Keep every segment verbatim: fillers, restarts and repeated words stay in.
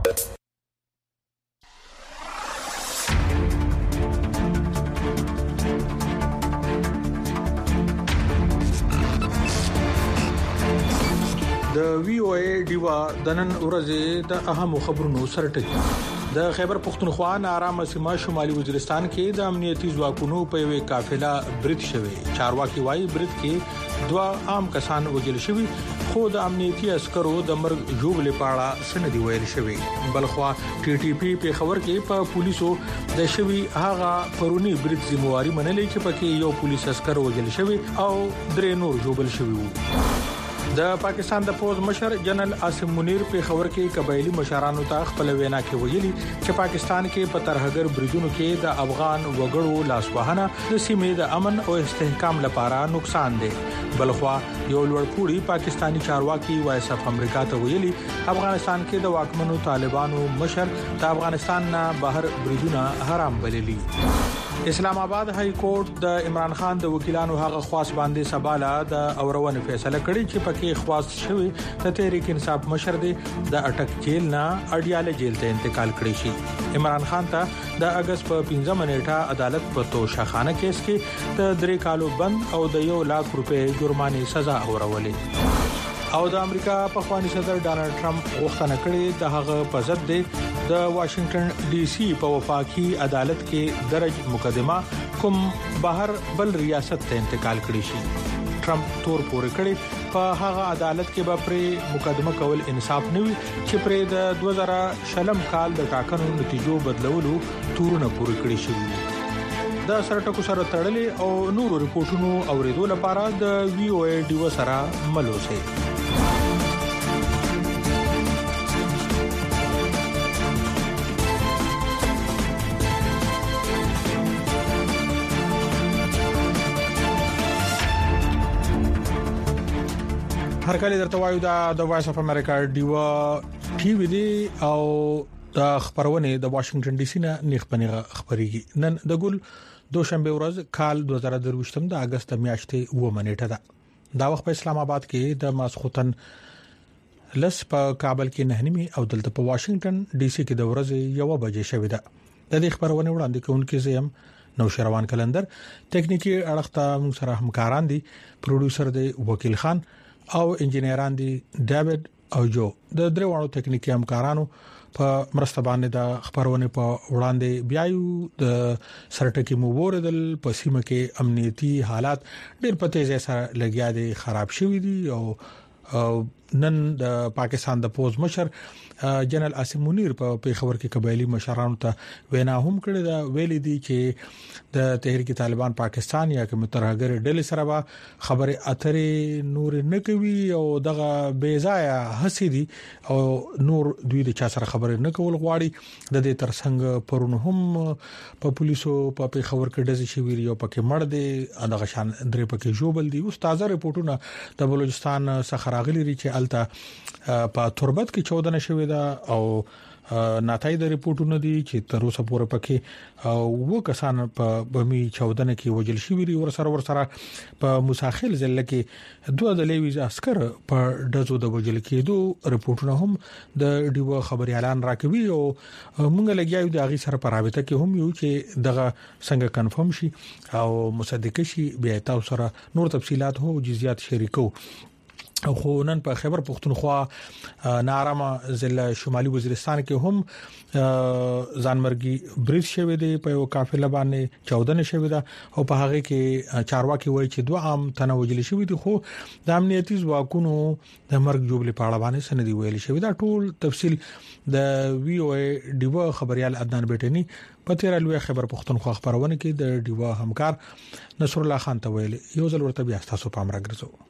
د وی او ای ډیوا د نن ورځې د اهم خبرونو سرټکی د خیبر پختونخوا نارامه سیمه شمالي وزیرستان کې د امنیتي ځواکونو په یوه قافله برید شوه. چارواکي وايي برید کې دوا عام کسان وژل شوي خو د امنیتي عسکرو د مرګ جوړلې پاړه سندې ویل شوی. بلخوا ټي ټي پی په خبر کې په پولیسو د شوی هغه پرونی برید ذمہواری منلې چې پکې یو پولیس عسكر وژل شوی او درې نور جوړل شوی وو. د پاکستان د پوز مشر جنرال عاصم منیر په خبر کې قبایلی مشرانو ته خپل وینا کې ویلي چې پاکستان کې په ترهګر بریدونو کې د افغان وګړو لاسوهنه د سیمې د امن او استحکام لپاره نقصان دی. بلخوا یو لوړپوړي پاکستانی چارواکي وایس اف امریکا ته ویلي افغانستان کې د واکمنو طالبانو مشر د افغانستان نه بهر بریدونه حرام بللي. اسلام آباد های کورټ د عمران خان د وکیلانو هغه خواص باندې سباله د اورونه فیصله کړې چې پکې خواص شوی د تحریک انصاف مشر دی د اٹک جیل نه اډیاله جیل ته انتقال کړی شي. عمران خان ته د اگست په پنځمه نیټه عدالت په توشخانه کیس کې د درې کالو بند او د یو لاک روپے جرمانه سزا اورولې. او د امریکا په خواني صدر ډانلډ ټرمپ غوښتنه کړې د هغه په ضد د واشنگټن ډي سي په وفاقي عدالت کې درج مقدمه کوم بهر بل ریاست ته انتقال کړی شي. ټرمپ تور پورې کړی په هغه عدالت کې به پر مقدمه کول انصاف نه وي چې پر د دوه زره شلم کال د ټاکنو نتیجو بدلولو تورونه پورې کړی شي. د سرټکو سره تړلې او نورو ریپورتونو اوریدو لپاره د وی او ای ډیو سره ملوسه. هر کله درته وایو دا د وایس اف امریکا ډیو ټي وی دی او د خبرونه د واشنگټن ډي سي نه نیخ پنیغه خبريږي. نن د ګل دوشنبه ورځ کال دوه زره درويشتم د اگست میاشتې و منېټه ده. دا وخت په اسلام آباد کې د ماسختن لس په کابل کې نه نیمه او دلته په واشنگټن ډي سي کې د ورځې یو بجې شوې ده. د دې خبرونه وړاندې کوونکې زم نو شروان کلندر ټیکنیکی اړخته موږ سره همکاران دي پروډوسر دی وکیل خان او انجنیران دي ډیوډ او جو. د دروازو ټیکنیکی همکارانو په مرسته باندې د خبرونه په وړاندې بیايو د سرټکی مو وردل په سیمه کې امنیتي حالات ډېر په تیزه سره لګیا دي خراب شوي دي او نن د پاکستان د پوز مشر جنرال عاصم منیر په پیښور کې قبایلی مشرانو ته وینا هم کړې ده. ویلي دي چې د تحریک طالبان پاکستان یا کوم ترهګر ډلې سره به خبره اترې نور نه کوي او دغه بیزایا هسي دي او نور دوی د چا سره خبره نه کول غواړي. د دې ترڅنګ پرون هم په پولیسو په پیښور کې ډزې شوې او پکې مړ دي دغه شان درې پکې جوړبل دي. اوس تازه رپورټونه د بلوچستان څخه راغلي دي چې الته په تربت کې چودنه شوې ده او ناتای د ریپورتونو دي چې تر اوسه پورې پکې وو کسان په بمی چودنه کې وجل شوی دي. ور سره ور سره په مساخل ځل کې دوه د لیویز عسكر په دزو د وجل کېدو ریپورتونه هم د ډیو خبري اعلان راکوي او مونږ لګیاو د اغي سره په رابطه کې هم یو چې دغه څنګه کنفرم شي او مصدق شي بیا تاسو سره نور تفصيلات هو جزئیات شریکو. خو نن په خیبر پختونخوا نارامه ضلع شمالي وزیرستان کې هم ځانمرګي بریډ شوی دی په یو قافله باندې چودنه شوی ده او په هغه کې چارواکي وایي چې دوه عام تنوجل شوی دي خو د امنیتي ځواکونو د مرګ جوړلې پاړه باندې سندې ویل شوی دا ټول تفصيل د وی او ای ډیو خبريال عدنان بیٹنی په تیر لوی خبر پختونخوا خبرونه کې د ډیو همکار نصر الله خان ته ویل یو ځل ورته بیا تاسو پام راګرځو.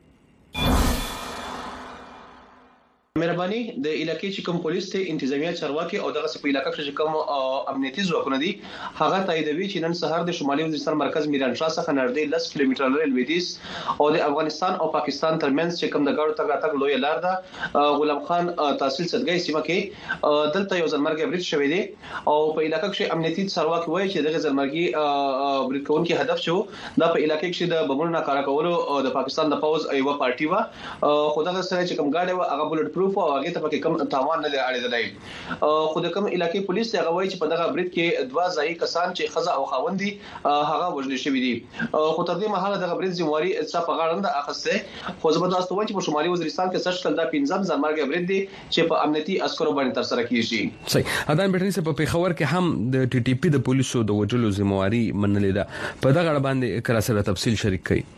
مهرباني د علاقې چې کوم پولیس ته انتظامیه چارواکي او دغه په علاقې کې کوم امنیتي ځواکونه دي هغه تاییدوي چې نن سهار د شمالي وزیرستان مرکز میران شاه څخه نږدې لس کیلومتره لري لویدیځ او د افغانستان او پاکستان ترمنځ چې کوم د ګاډو تګ راتګ لوی لار ده غلام خان تحصیل صدګي سیمه کې دلته یو ځلمرګي برید شوی دی او په علاقې کې امنیتي چارواکي وایي چې دغه ځلمرګي برید کوونکی هدف شو دا په علاقې کې د بمونو کار کولو د پاکستان د پوز ایو پارټي وا خدای سره چې کوم ګاډي هغه بولټ پروف او هغه ته پکې کم تاوان نه اړیدلای خو د کوم علاقې پولیس هغه وایي چې په دغه برید کې دوا ځای کسان چې خزه او خاوندي هغه وژل شوی دي خو تر دې مهاله دغه برید ذمہواری څه په غاړه نه اخسته خو زبردست وایي چې په شمالي وزیرستان کې سشکل دا پنځم ځلمرګ برید دي چې په امنیتي عسکرو باندې تر سره کیږي صحیح اذان بیٹنی سے په پیښور کې هم د ټي ټي پی د پولیسو د وجلو ذمہواری منلې ده په دغه اړه باندې کله سره تفصیل شریک کړي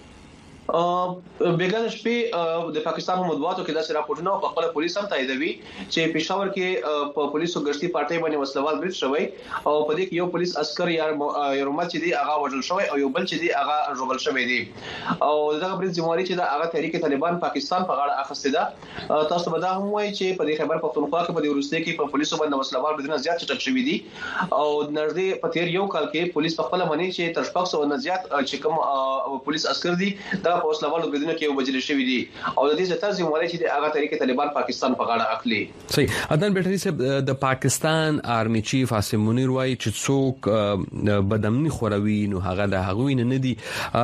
بیګان شپې د پاکستان په مطبوعاتو کې دا سره راپورټونه په خپل پولیس هم تاییدوي چې پېښور کې په پولیسو غشتي پارټي باندې وسلوال برید شوی او په دې کې یو پولیس عسكر یا یومت چې دی هغه وژل شوی او یو بل چې دی هغه ژوبل شوی دی او دغه برید ذمہواری چې دا هغه تحریک طالبان پاکستان په غاړه اخیسته ده تاسو به دا هم وایي چې په دې خبر پښتونخوا کې په دې ورسته کې په پولیسو باندې وسلوال بریدونه زیات چټک شوی دي او نږدې په تیر یو کال کې پولیس په خپل باندې چې تر شپږ سوه نه زیات چې کوم پولیس عسكر دي دا په وسلوال بریدونه کې وبجل شوی دي او د دې ځتر ذمہواری چې هغه تحریک طالبان پاکستان په غاړه اخلي صحیح عدنان بیٹری صاحب د پاکستان آرمی چیف عاصم منیر وایي چې څوک بدامني خوروي نو هغه د هغوی نه دي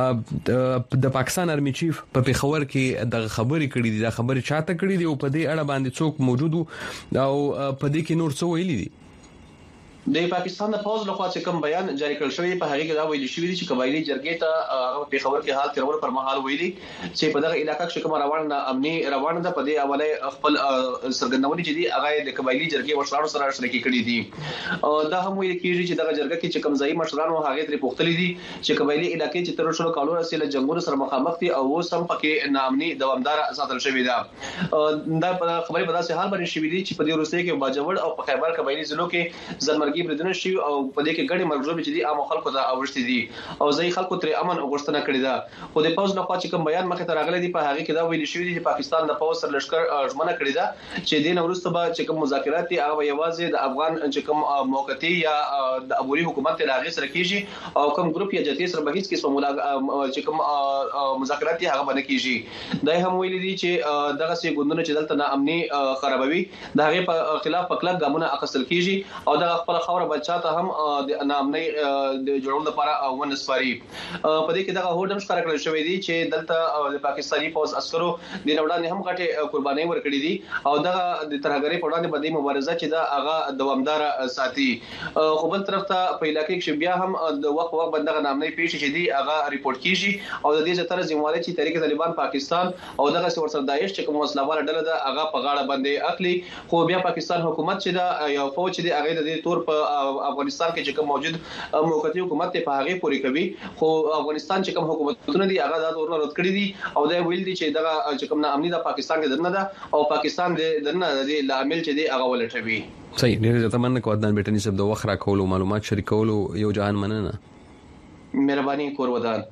د پاکستان آرمی چیف په پیښور کې د خبرې کړې دي د خبرې چاته کړې دي او په دې اړه باندې څوک موجود او په دې کې نور څه ویلي دي د پاکستان د فوج لخوا چې کوم بیان جاری کړل شوی په هغه کې دا ویل شوی دی چې قبایلی جرګې ته هغه په خبر کې حال ترور پر مهال ویلي چې په دغه علاقې کې کوم روان امني روان ده په دې حواله خپل سرګندونی چې دی هغه د قبایلی جرګې مشرانو سره شریک کړي دي دا هم ویل کېږي چې دغه جرګه کې چې کوم ځای مشرانو هغه ترې پوښتلي دي چې قبایلی علاقې چې تر شلو کالو رسېله جنگونو سره مخامخ دي او اوس هم پکې نامني دوامدار ساتل شوی ده دا خبرې په داسې حال باندې شوې دي چې په دې ورسته کې باجوړ او په خیبر قبایلی ضلعو کې ځلمرګي بریدونه شي او په دې کې ګڼي مرګ چې دي عام خلکو ته اوښتي دي او ځای خلکو تر امن غوښتنه کړې ده خو د پوز نه خوا چې کوم بیان مخه ته راغلي دي په هغه کې دا ویل شوی دی چې پاکستان د پوز سره لشکر ژمنه کړې ده چې دین وروسته به چې کوم مذاکرات دي هغه یوازې د افغان چې کوم موقتی یا د ابوري حکومت ته راغی سره کیږي او کوم ګروپ یا جتی سره به هیڅ کیسه ملاقات چې کوم مذاکرات دي هغه باندې کیږي دا هم ویل دي چې دغه سي ګوندونه چې دلته نه امني خرابوي د هغه په خلاف په کلک ګامونه اخیستل کیږي او د خپل خوره بچاته هم د نامنۍ د جوړولو لپاره ونسپاري په دې کې دغه هوډم ښکار کړل شوی دی چې دلته د پاکستاني فوج عسکرو د نوړانې هم غټه قرباني ورکړي دي او دغه د ترهګرۍ په وړاندې باندې مبارزه چې دا هغه دوامدار ساتي خو بل طرف ته په علاقې کې بیا هم د وخت وخت باندې نامنۍ پیښې چې دی هغه ریپورت کیږي او د دې ځتر ذمہواری چې تحریک طالبان پاکستان او دغه ورسره داعش چې کوم وسلوال ډله ده هغه په غاړه باندې اخلي خو بیا پاکستان حکومت چې دا یو فوج چې دی هغه د دې تور په افغانستان کې چې کوم موجود موقتی حکومت ته په هغه پوری کوي خو افغانستان چې کوم حکومتونه دي هغه د تورونه رد کړی دي او دا ویل دي چې دغه چې کوم امنیت د پاکستان کې درنه ده او پاکستان د درنه د لامل چې دی هغه ولټوي صحیح ډیر زیاته مننه کوم عدنان بیٹنی صاحب د وخت را کولو معلومات شریکولو یو جهان مننه مهرباني کور ودان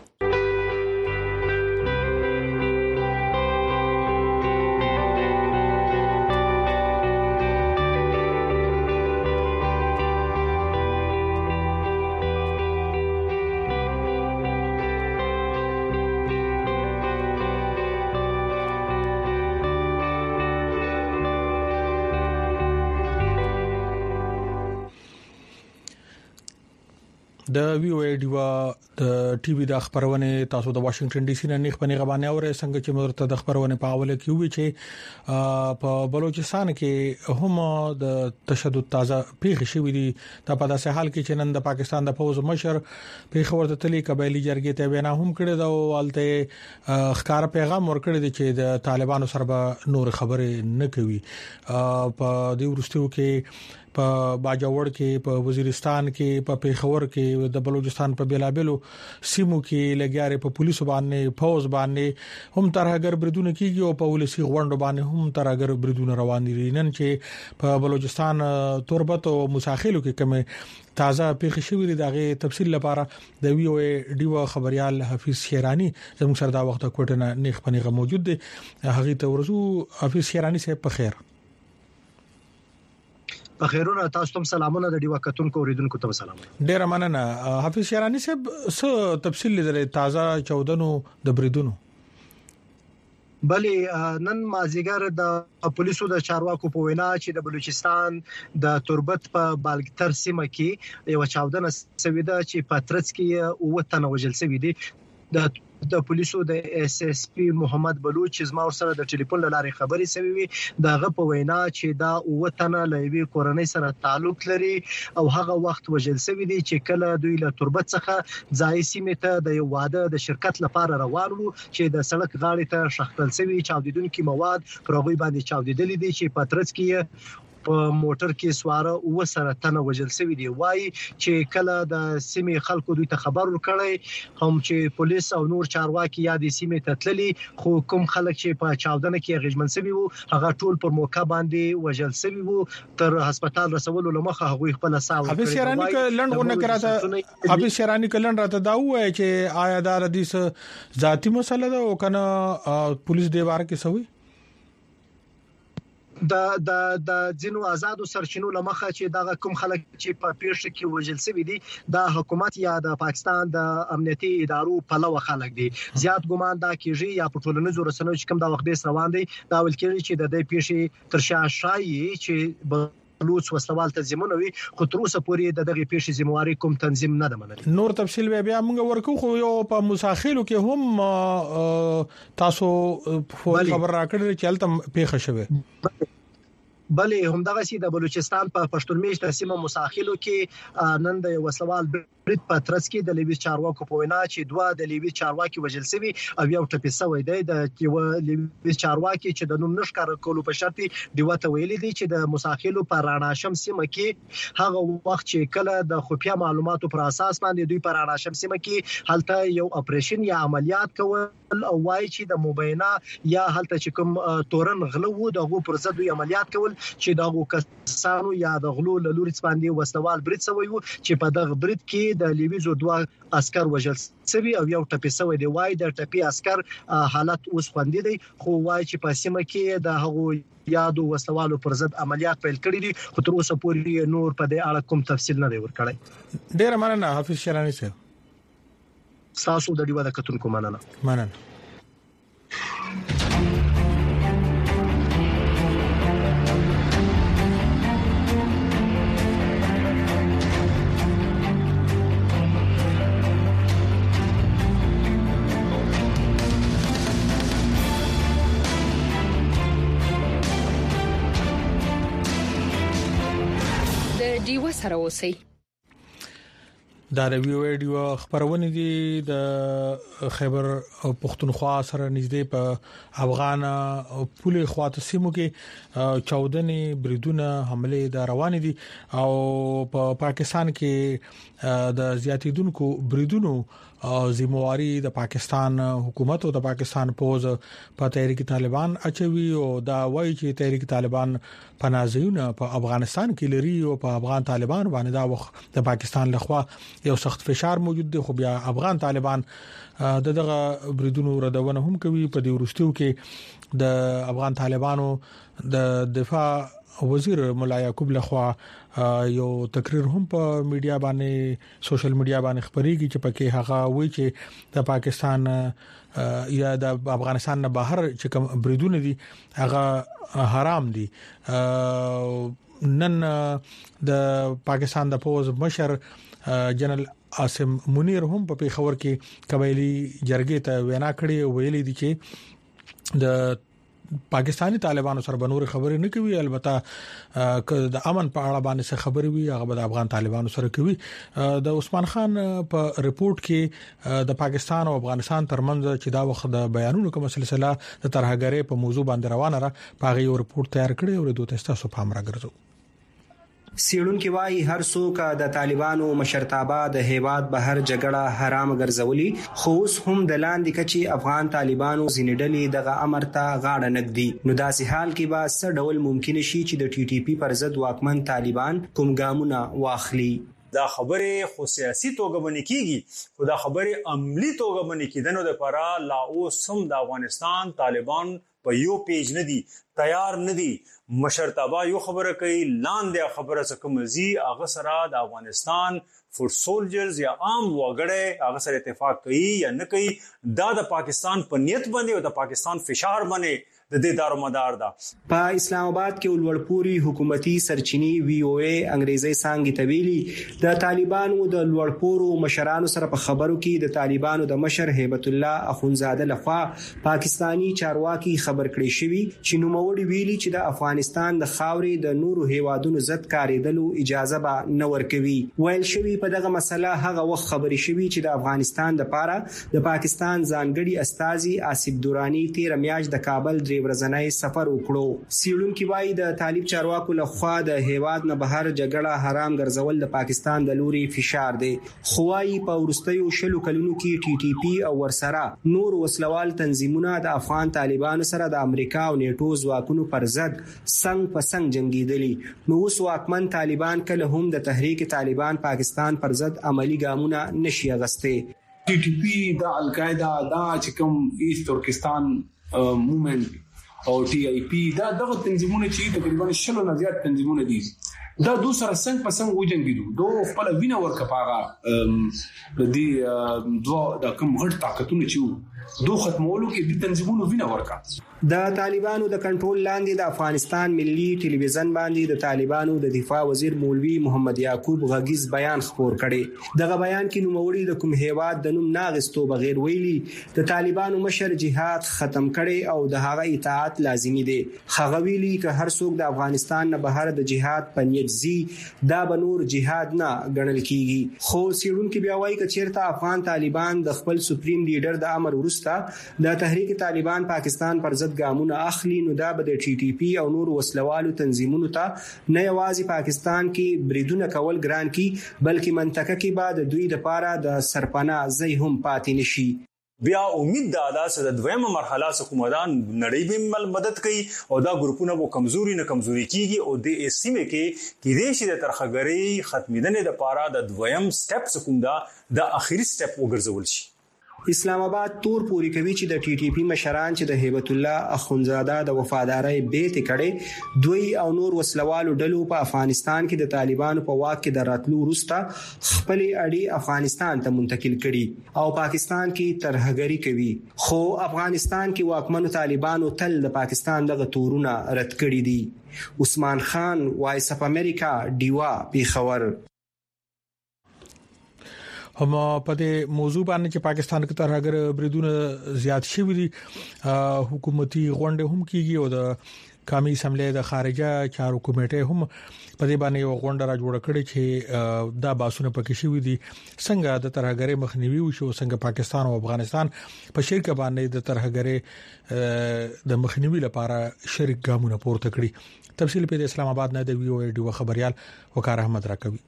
د وی او ای ډیوا د ټي وي د خبرونه تاسو د واشنگټن ډي سي نه نیخ پنی غبانه اورې څنګه چې مرته د خبرونه په اوله کې وی چې په بلوچستان کې هم د تشدد تازه پیښ شوې دي د په داسې حال کې چې نن د پاکستان د فوج مشر پیښور د تلی قبایلی جرګې ته وینا هم کړې دا والته ښکار پیغام ورکړی دی چې د طالبانو سره به نور خبرې نه کوي په دې ورستیو کې په باجوړ کې په وزیرستان کې په پیښور کې د بلوچستان په بیلابلو سیمو کې لګیاري په پولیسو باندې فوج باندې هم ترهګر بریدونه کیږي او په ولسی غونډو باندې هم ترهګر بریدونه روان دي نن چې په بلوچستان تربت او مساخلو کې کومه تازه پیښ شوې دغه تفصیل لپاره د وی او ای ډیو خبريال حفیظ شیرانی زموږ سره دا وخت کوټنه نیخ پنیغه موجود دی هغه ته ورسو حفیظ شیرانی صاحب په خیر بخیرونه تاسو ته سلامونه د ډیوا کتونکو اوریدونکو ته سلامونه ډیر مننه حفیظ شیرانی صاحب څه تفصیل لري تازه چودنو د بریدونو بلې نن مازیګر د پولیسو د چارواکو په وینا چې د بلوچستان د تربت په بالګتر سیمه کې یو چاودنه سوي ده چې په ترڅ کې او تنه وجل سوي دي د د پولیسو د اس اس پی محمد بلوچ چې زما سره د ټلیفون لارې خبرې شوې وي دغه په وینا چې دا وطن لوي کورنۍ سره تعلق لري او هغه وخت وجل شوی دی چې کله دوی له تربت څخه ځای سیمه ته د یو واده د شرکت لپاره روان وو چې د سړک غاړې ته شخصل شوی چاودیدونکو مواد پر هغه باندې چاودیدل دي چې پاترڅ کې په موټر کې سواره او سره تنه وجل شوی دی وای چې کله د سیمې خلکو دوی ته خبر ورکړی هم چې پولیس او نور چارواکي یا د سیمې ته تللي خو کوم خلک چې په چاودنه کې غږمن شوی وو هغه ټول پر موقع باندې وجل شوی وو تر هسپتال رسولو لمخه هغه خپل ساو حبیب شیرانی ک لندونه کراته حبیب شیرانی ک لند راته دا وای چې آیا دا د دې ذاتی مسله ده او کنه پولیس دیوار کې سوي د د د جنو آزادو سرچینو لمخه چې دا کوم خلک چې په پیښه کې وجل شوی دي د حکومت یا د پاکستان د امنیتي ادارو په لور خلک دي زیات ګمان دا کیږي یا په ټولنیزو رسنیو چې کوم دا وخت به روان دي دا ول کېږي چې د دې پیښې تر شا شایي چې بلوچ وسلوال تنظیمونه وي خو تر اوسه پورې د دغه پیښې ذمہواری کوم تنظیم نه ده منلې نور تفصیل بیا موږ ورکو خو یو په مساخلو کې هم تاسو خبر راکړل چې الته پیښه شوه بلې همدغه سي د بلوچستان په پښتون میشت سیمه مساخلو کې نن د وسلوال برید په ترڅ کې د لیوي چارواکو په وینا چې دوه د لیوي چارواکي وجل شوی او یو ټپي شوی دی د یو لیوي چارواکي چې د نوم نشکار کولو په شرط دی وته ویلي دی چې د مساخلو په رانا شم سیمه کې هغه وخت چې کله د خفیا معلوماتو پر اساس باندې دوی په رانا شم سیمه کې هلته یو اپریشن یا عملیات کول او وای چې د مبینه یا هلته چې کوم تورن غلو وو دغه پر ضد دوی عملیات کول چې دغه کسانو یا د غلو لوري باندې وسلوال برید شوی وو چې په دغه برید کې د لیویزو دوه عسكر وژل شوی او یو ټپي شوی دی وای د ټپي عسكر حالت اوس خوندې دی خو وای چې په سیمه کې د هغو یادو وسلوالو پر ضد عملیات پیل کړي دي خو تر اوسه پورې نور په دې اړه کوم تفصیل نه دی ورکړی ډیر مننه حافظ شیرانی صاحب تاسو د دیوه د کتونکو مننه مننه دیوه سره اوسئ دا د ویډیو خبرونه دي د خیبر پختونخوا سره نږدې په افغان پولې خواته سیمو کې چودنې بریدونه حمله د روان دي او په پاکستان کې د زیاتیدونکو بریدونو ذمہواری د پاکستان حکومت او د پاکستان پوز په تحریک طالبان اچوي او دا وایي چې تحریک طالبان پناهځونه په افغانستان کې لري او په افغان طالبان باندې دا وخت د پاکستان لخوا یو سخت فشار موجود دی خو بیا افغان طالبان دغه بریدونو ردونه هم کوي په دې ورستیو کې د افغان طالبانو د دفاع وزیر مولا یعقوب لخوا یو تقریر هم په میډیا باندې سوشل میډیا باندې خبريږي چې پکې هغه وایي چې د پاکستان یا د افغانستان نه بهر چې کوم بریدونه دي هغه حرام دي نن د پاکستان د پوز مشر جنرال عاصم منیر هم په پیښور کې قبایلی جرګې ته وینا کړې ویلي دي چې د پاکستانی طالبانو سره بنور خبرې نه کوي البته د امن په اړه باندې څه خبرې وي هغه د افغان طالبانو سره کوي د عثمان خان په ریپورت کې د پاکستان او افغانستان ترمنځ چې دا وخت د بیانونو کوم سلسله د ترهګرۍ په موضوع باندې روانه را پاغي یو ریپورت تیار کړی او دوی تاسو په امر راګرځو سیړونکو وايي هر څوک د طالبانو مشرتابه د هیواد بهر جګړه حرام ګرځولي خو اوس هم د لاندې کچي افغان طالبانو زینډلې دغه امر ته غاړه نګدي نو داسې حال کې به څه ډول ممکن شي چې د ټي ټي پی پر ضد واکمن طالبان کوم ګامونه واخلي دا خبره خو سیاسي توګه باندې کیږي خو دا خبره عملی توګه باندې کیدنو د لپاره لا اوس هم د افغانستان طالبان په یو پیج نه دي تیار نه دي مشرتابه یو خبره کوي لاندې خبره څه کومزي هغه سره د افغانستان فور سولجرز یا عام وګړي هغه سره اتفاق کوي یا نه کوي دا د پاکستان په نیت باندې او د پاکستان فشار باندې د دې دارومدار ده. په اسلام آباد کې ولورپوري حکومتي سرچینی وی او ای انګریزي څنګه تویلي د طالبانو د لورپورو مشرانو سره په خبرو کې د طالبانو د مشر هیبت الله اخونزاده لخوا پاکستانی چارواکي خبر کړی شوی چې نوموړي ویلي چې د افغانستان د خاورې د نورو هیوادونو ضد کاریدلو اجازه به نه ورکوي. ویل شوی په دغه مسله هغه وخت خبري شوی چې د افغانستان د پاره د پاکستان ځانګړي استازي آصف دورانی تیر میاشت د کابل درې ورځنی سفر وکړو. سیړونکو وايي د طالب چارواکو لخوا د هیواد نه بهر جګړه حرام ګرځول د پاکستان د لوري فشار دی. خوایي په ورستیو شلو کلونو کې ټي ټي پی او ورسره نور وسلوال تنظیمونه د افغان طالبانو سره د امریکا او نیټو ځواکونو پر ضد څنګ په څنګ جنگیدلي. نو اوس واکمن طالبان کله هم د تحریک طالبان پاکستان پر ضد عملی ګامونه نشي اغسته. ټي ټي پی د القاعده دا چې کوم ایست ترکستان موومنت او ټي آی پی دا دغه تنظیمونه چې تقریبا شلو نه زیات تنظیمونه دي دا دوه سره څنګه په څنګه وجنګیدو دوه خپل وینه ورکپاغه د دې دوه د کوم غټ طاقتونه چې دوه ختمولو کې د تنظیمونو وینه ورکا. د طالبانو د کنټرول لاندې د افغانستان ملي ټلویزیون باندې د طالبانو د دفاع وزیر مولوی محمد یعقوب غږیز بیان خبر کړي. دغه بیان کې نوموړي د کوم هیواد د نوم ناغستو بغیر ویلي د طالبانو مشر جهاد ختم کړي او د هغه اطاعت لازمي دي. هغه ویلي چې هر څوک د افغانستان نه بهر د جهاد په نیت زی دا به نور جهاد نه ګڼل کیږي. خو سیړونکو بیا وایي چې چیرته افغان طالبان د خپل سپریم لیډر د امر وروسته د تحریک طالبان پاکستان پر ضد ګامونه اخلي نو دا به د ټي ټي پی او نور وسلوالو تنظیمونو ته نه یوازې پاکستان کې بریدونه کول ګران کی بلکې منطقه کې بعد دوی د پاره د سرپناه ځای هم پاتې نشي. بیا امید دا ده چې د دویمه مرحله حکومتان نړۍ به مدد کوي او دا ګروپونه به کمزوري نه کمزوري کیږي او د سیمه کې کې د شي د ترخګری ختمیدنې د پاره د دویم سټپ کوم دا د اخیری سټپ وګرځول شي. اسلام آباد تور پوری کوي چې د ټي ټي پی مشران چې د هیبت الله اخونزاده د وفادارۍ بیت کړي دوی او نور وسلوالو ډلو په افغانستان کې د طالبانو په واک کې د راتلو وروسته خپل اړي افغانستان ته منتقل کړي او پاکستان کې ترهګری کوي. خو افغانستان کې واکمنو طالبانو تل د پاکستان دغه تورونه رد کړي دي. عثمان خان وایس اف امریکا دیوا پیښور. هم په دې موضوع باندې چې پاکستان کې ترهګر بریدونه زیات شوي دي حکومتي غونډه هم کیږي او د قومي اسمبلی د خارجه چارو کمیټه هم په دې باندې یو غونډه را جوړ کړي چې دا باسونه پکې شوي دي څنګه د ترهګر مخنیوي وشو څنګه پاکستان او افغانستان په شریک باندې د ترهګر د مخنیوي لپاره شریک ګامونه پورته کړي. تفصیل په اسلام آباد نه د وی او ای ډیو خبريال وقار احمد راکوي.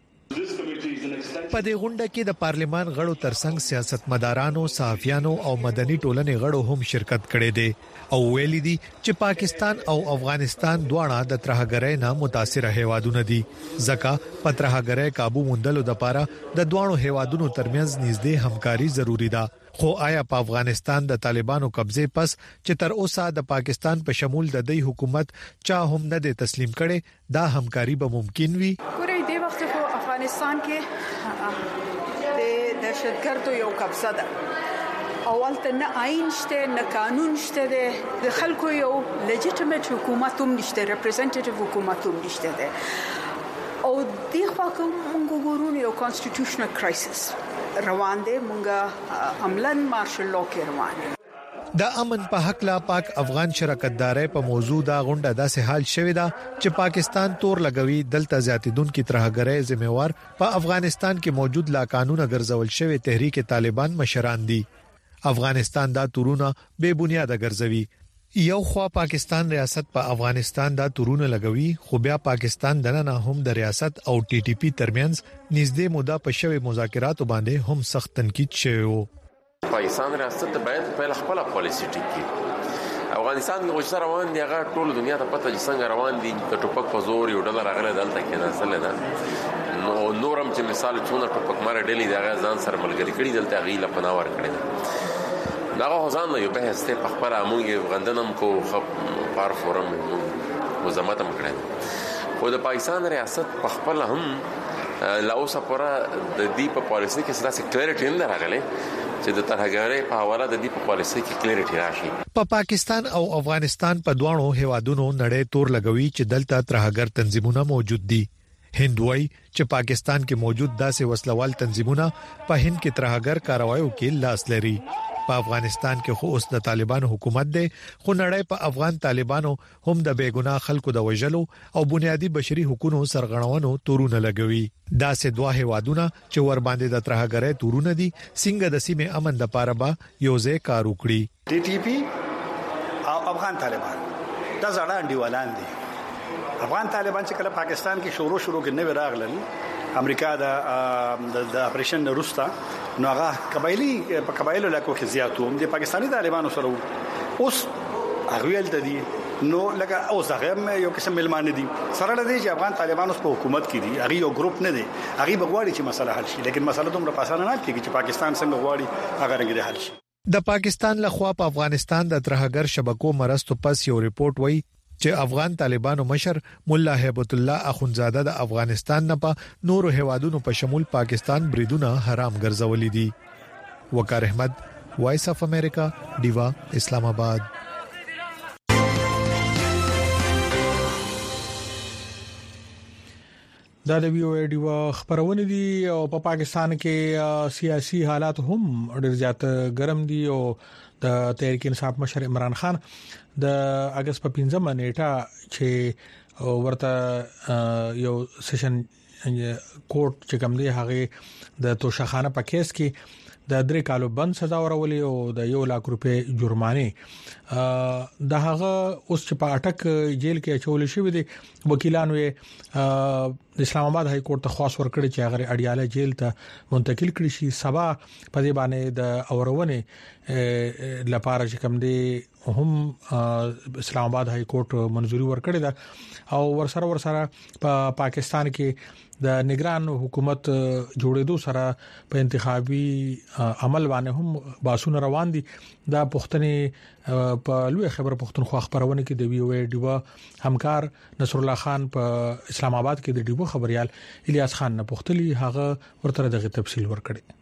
په دې غونډه کې د پارلیمان غړو ترڅنګ سیاستمدارانو، صحافیانو او مدني ټولنې غړو هم شرکت کړي دي او ویلي دي چې پاکستان او افغانستان دواړه د ترهګرۍ نه متاثر هیوادونه دي ځکه په ترهګرۍ काबू موندلو لپاره د دواړو هیوادونو ترمنځ نږدې همکاري ضروری ده. خو آیا په افغانستان د طالبانو قبضه پس چې تر اوسه د پاکستان په شمول د دې حکومت چا هم نه دي تسلیم کړي دا همکاري به ممکن وي؟ ګورې دې وخت په افغانستان کې د دهشتګردو یو قبضه ده اول ته نه آئین شته نه قانون شته د خلکو یو لیجیټیمیټ حکومت هم نشته ریپرزنټیټیو حکومت هم نشته ده او د خوا کوم ګورون یو کانسټیټیوشنل کرایسس روان دي مونږه عملاً مارشل لا کې روان دي. د امن په حق لا پاک افغان شراکتداري په موضوع دا غونډه داسې حال شوې ده چې پاکستان تور لګوي دلته زیاتیدونکو ترهګرۍ ذمہوار په افغانستان کې موجود لا قانون ګرځول شوی تحریک طالبان مشران دي. افغانستان دا تورونه بے بنیاده ګرځوي. یو خوا پاکستان ریاست په پا افغانستان دا تورونه لګوي خو بیا پاکستان دنه هم د ریاست او ټي ټي پی ترمنځ نږدې موده په شوی مذاکراتو باندې هم سخت تنقید شوی وو. پاکستان ریاست باید په خپل پالیسی ټیکي افغانستان کې غوښتنه روان دي هغه ټول دنیا ته پته چې څنګه روان دي د ټوپک په زور یو ډول راغله دلته کې نه سره نو نورم چې مثال څونه ټوپک مار ډلی دغه ځان سره ملګری کړي دلته غیله پناور کړي دا غوښتنه یو به است په خپل امونګي غندنم کو خپ پار فورم مزمت هم کړي خو د پاکستان ریاست په خپل هم لا اوسه پورا د دې په پالیسي کې څه کلیریټي نه راغله چې د ترهګرۍ په حواله د دې په پالیسي کې کلیریټي راشي. په پا پاکستان او افغانستان په دوانو هیوادونو نړۍ تور لګوي چې دلته ترهګر تنظیمونه موجود دي. هندوی چې پاکستان کې موجود داسې وسلوال تنظیمونه په هند کې ترهګر کاروایو کې لاس لري. په افغانستان کې خو اوس د طالبانو حکومت دی، خو نړۍ په افغان طالبانو هم د بیګناه خلکو د وژلو او بنیادی بشري حقوقو سرغړونو تورونه لګوي. داسې دوه هیوادونه چې ور باندې د ترهګرۍ تورونه دي څنګه د سیمې امن د پاره به یو ځای کار وکړي. ډي ټي پی او افغان طالبان دا ځړان انډیوالان دي. افغان طالبان چې کله پاکستان کې شروع شروع کې نوې راغلل، امریکا د د اپریشن روستا نو هغه قبایلی په قبایلو لکه کې زیاتو هم د پاکستاني طالبانو سره اوس هغه ول د دي نو لکه اوس هغه یو قسم ملمان دي سره لدی چې افغان طالبانو په حکومت کې دي، هغه یو ګروپ نه دي، هغه بغواړي چې مسله حل شي، لیکن مسله دومره پاسانه نه کیږي چې پاکستان څنګه غواړي هغه رنګ حل شي. د پاکستان لخوا په افغانستان د ترهګر شبکو مرستو پس یو ریپورت وایي چې افغان طالبانو مشر مولا هیبت الله اخونزاده د افغانستان نه په نورو هیوادونو په شمول پاکستان بریدونه حرام ګرځولې دي. وقار احمد، وایس اف امریکا، دیوا، اسلام آباد. دا د ویو ای ډیوا خبرونه دي او په پا پاکستان کې سیاسي حالات هم ډېر زیات ګرم دي او د تحریک انصاف مشر عمران خان د اگست په پنځمه نیټه چې ورته یو سیشن کورټ چې کوم دی هغه د توشخانه په کیس کې د درې کالو بند سزا ورولې او د یو لک روپې جرمانه د هغه اوس چې په اٹک جیل کې چول شوی دي. وکیلانو د اسلام آباد های کورټ ته خاص ورکړي چې هغه اډیاله جیل ته منتقل کړي شي. سبا په دې باندې د اورونه لپاره چې کوم دی هم اسلام آباد های کورټ منځوري ورکړي ده او ورسره ورسره په پاکستان کې د نگران حکومت جوړېدو سره په انتخابي عمل باندې هم باسون روان دي. دا پښتني په لوی خبر پښتونخوا خبرونه کې د وی او ای ډیوا همکار نصر الله خان په اسلام آباد کې د ډیوا خبريال الیاس خان نه پختلی هغه ورته دغه تفصیل ورکړي.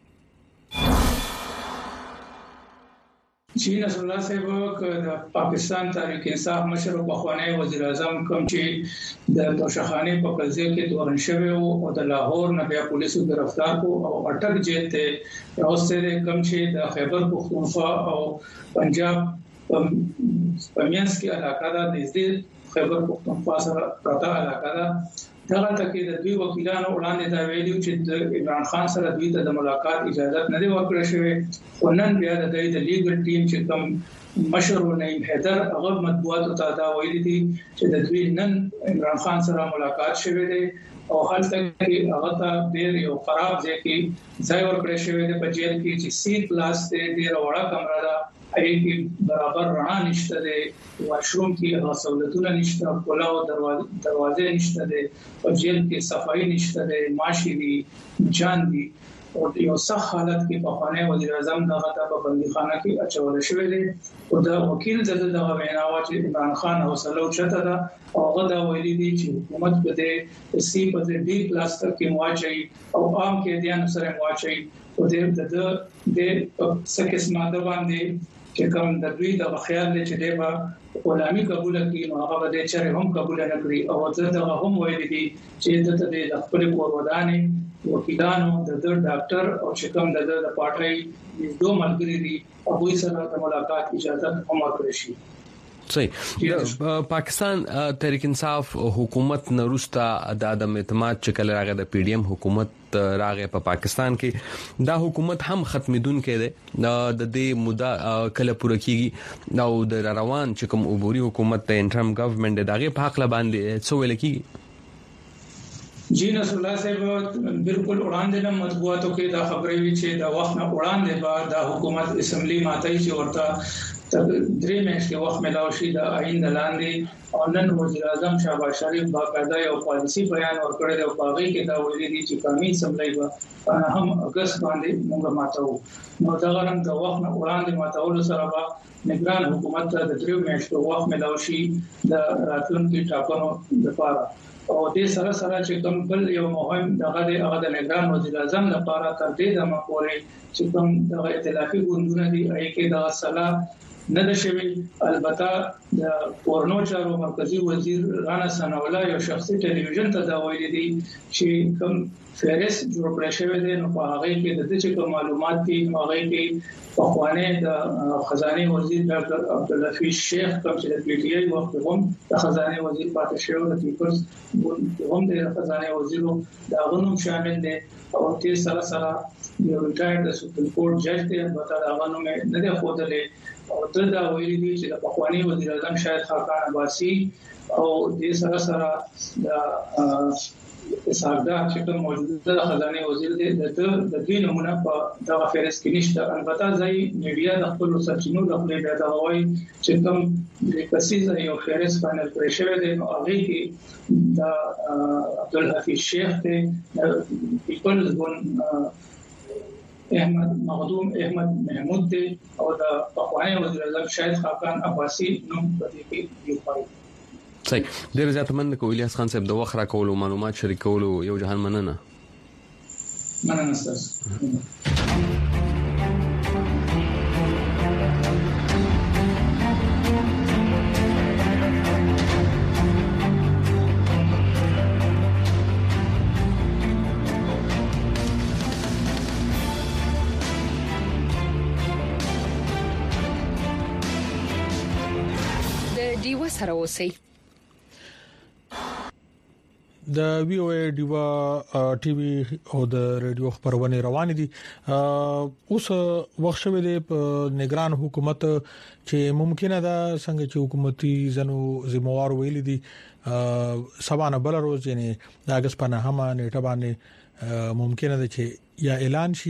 چې نصر الله صاحب د پاکستان تحریک انصاف مشر په خوانی وزیر اعظم کوم چې د توشخانه په قضیه کې تورن شوی او د لاهور نه بیا پولیسو گرفتار کو او اٹک جیل ته اوسره کوم چې د خیبر پختونخوا او پنجاب پمینس کې علاقه ده، نږدې خیبر پختونخوا سره پراته علاقه ده. دغه تکي د دوی وکیلانو وړاندې دا ویلي چې د عمران خان سره دوی ته د ملاقات اجازه نه دی ورکړل شوی. ونن بیا د د لیګل ټیم چې کوم مشر نعیم حیدر هغه مطبوعاتو ته دا ویلي دي چې د دوی نن عمران خان سره ملاقات شوی دی او هلته کې هغه ته ډېر یو خراب ځای کې ځای ورکړل شوی دی په جیل کې چې سی کلاس ته ډېر وړه کمره ده، هغه کې برابر رڼا نشته دی، واشروم کې هغه سہولتونه نشته، کلاو دروازه دروازه نشته دی، او جیل کې صفائی نشته دی، ماشي دي، جان دي او یو سخت حالت کې په خوانی وزیر اعظم دغه ته په بندیخانه کې اچول شوی دی. او دا وکیل د دغه ویناوه چې عمران خان حوصله چته ده او هغه دا ویلي دي چې حکومت په دې سی په دې ډي کلاستر کې مواچي او عام کې دیان سره مواچي او د د د سکه سماده باندې چې کوم د دوی د خیال له چې دیبا غلامی قبول کړي نو هغه به چېرې هم قبول نه کړی او ځکه هم ویلي دي چې د خپل کور ودانې وکیلانو د ډاکټر او چې کوم د د پارټي دوه ملګری دي او دوی سره د ملاقات اجازه هم ورکړي شي. صحیح. پاکستان تحریک انصاف حکومت نورستا د عدم اعتماد چې کله راغی د پی ډی ایم حکومت راغی په پاکستان کې دا حکومت هم ختمیدون کې ده د دې موده کله پوره کیږي او د روان چې کوم عبوري حکومت ته انټرم ګورنمنت دغه په حق باندې څه ویل کیږي؟ جی نصر الله صاحب بالکل وړاندې د مطبوعاتو کې دا خبرې وی چې دا وخت نه وړاندې بعد د حکومت اسمبلی ماتای چې ورته درې میاشتې وخت ملاوي شي د آئین لاندې او نن وزیر اعظم شهباز شریف باقاعده یو پالیسی بیان ورکړی دی او هغه کې دا ویلي دي چې قومي اسمبلی به هم اگست باندې موږ ماتو نو دا غرم د وخت نه وړاندې ماتول سره به نگران حکومت ته د درې میاشتو وخت ملاوي شي د راتلونکي ټاکنو لپاره او د سره سره چې کوم بل یو مهم دغه د هغه د نگران وزیر اعظم لپاره تر دې د مقولې چې کوم د ائتلافي ګوندونه دي اې کې د اصله نه ده شوی. البته د کورنو چارو مرکزی وزیر رانا ثناء الله یو شخصي ټلویزیون ته دا ویلي دي چې کوم فهرست جوړ کړی شوی دی نو په هغه کې د دې کوم معلومات دي هغه کې په خوانه د خزانه وزیر ډاکټر عبدالحفیظ شیخ کوم چې د پی ټی آی وخت هم د خزانه وزیر پاتې شو د پیپلز هم د خزانه وزیرو دا غنوم شامل دي او تیر سره سره یو ریټایر د سپریم کورټ جج دی البته دا غنوم نه دی خوده او تر دا ویلي دي چې د پخوانی وزیر اعظم شاهد خاقان عباسی او د سره سره د اساګه چې کوم موجوده خزانه وزیر دی د د دې نمونه په دغه فهرست کې نشته. البته ځای میډیا د خپل سرچینو د خپل د غوي چې کوم د کسیز یو فهرست باندې پرې شوی دی نو هغه کې د عبدالحفیظ شیخ دی پیپلز ګون احمد مخدوم احمد محمود دی او د پخوانی وزیر اعظم شاهد خاقان عباسی نوم په دې کې یو پای. صحیح. ډیر زیات مننه کوم الیاس خان صاحب د وخت را کولو معلومات شریکولو یو جهان مننه. مننه تاسو. د ډیو سره اوسئ. د وی او ای ډیوا ټي وي او د رادیو خبرونه روان دي. اوس وخت شوه د نگران حکومت چې ممکنه ده څنګه چې حکومتي زنو ذمہوار ویل دي سبانه بل روز یعنی د اگست په نهمه نیټه باندې ممکنه ده چې یا اعلان شي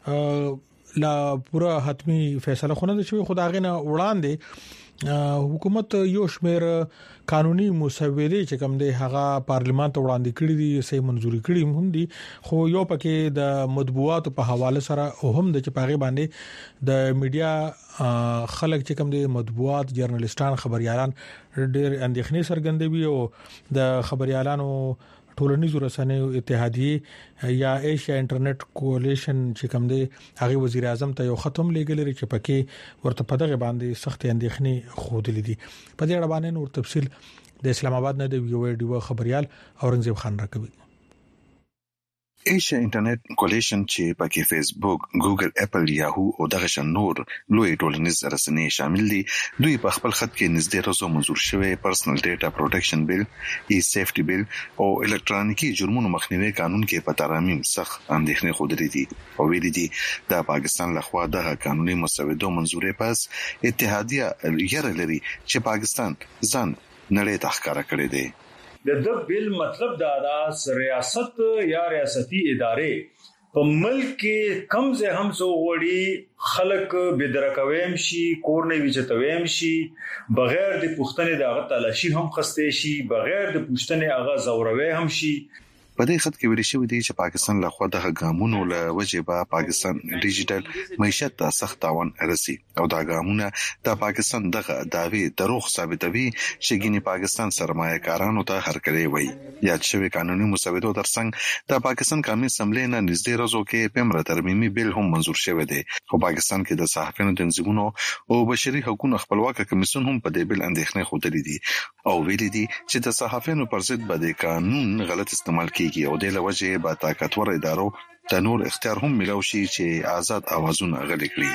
لا پورا حتمی فیصله خونه ده چې خدای غنه وړاندې حکومت یو شمیر قانوني مسودې چې کوم دی هغه پارلیمان ته وړاندې کړی دي سې منزوري کړی هم دي خو یو پکې د مطبوعات په حواله سره هم د چپاغي باندې د میډیا خلک چې کوم دي مطبوعات جرنالستان خبريالان ډېر اندېښنې څرګندوي او د خبريالانو ټولنیزو رسنیو اتحادیه یا ایشیا انټرنیټ کولیشن چې کوم دی هغه وزیر اعظم ته یو ختم لګل لري چې پکې ورته په دغه باندې سخت اندېښنې خوده دي. په دې اړه باندې نور تفصيل د اسلام آباد نه د ویو ډیو خبريال اورنګزیب خان راکوي. ایشیا انټرنیټ کولیشن چې پکې فیسبوک، ګوګل، اپل، یاهو او دغه شان نور لوی ټولنیز رسنۍ شامل دي دوی په خپل خط کې نږدې روزو منزور شوی پرسنل ډیټا پروټیکشن بیل، ای سیفټي بیل او الکترونیکي جرمونو مخنیوي قانون کې په ترامیم سخت اندېښنې خوده دي او ویلي دي د پاکستان لخوا دغه قانوني مسودو منزورې پس اتحادیه یې لري چې پاکستان ځان نړۍ ته ښکارا کړی دی. د د بیل مطلب دا دا ریاست یا ریاستي ادارې په ملک کې کم زه هم سو وړي خلک بدرکویم شي کور نه ویچتویم شي بغیر د پښتنې دغه تلاشي هم خسته شي بغیر د پښتنې هغه زوروي هم شي. په دې خط کې ویل شوی دی چې پاکستان له خوا د ګامونو له وجې به پاکستان ډیجیټل معیشت ته سخت تاوان رسي او دا ګامونه د پاکستان دغه داوی دروغ ثابتوي چې ګینی پاکستان سرمایه کارانو ته هرکړی وي. یاد شوی قانوني مسودو ترڅنګ د پاکستان قومي اسمبلی نه نږدې ورځو کې پمره ترمیمي بیل هم منزور شوی دی خو پاکستان کې د صحافیانو تنظیمونو او بشري حقوقو خپلواک کمیسیون هم په دې بیل اندېښنې خوده دي او ویلي دي چې د صحافیانو پر ضد به د قانون غلط استعمال کوي او د لوجه به طاقتور ادارو د نور اختیار هم ملو شي چې آزاد اوازونه غلي کړي.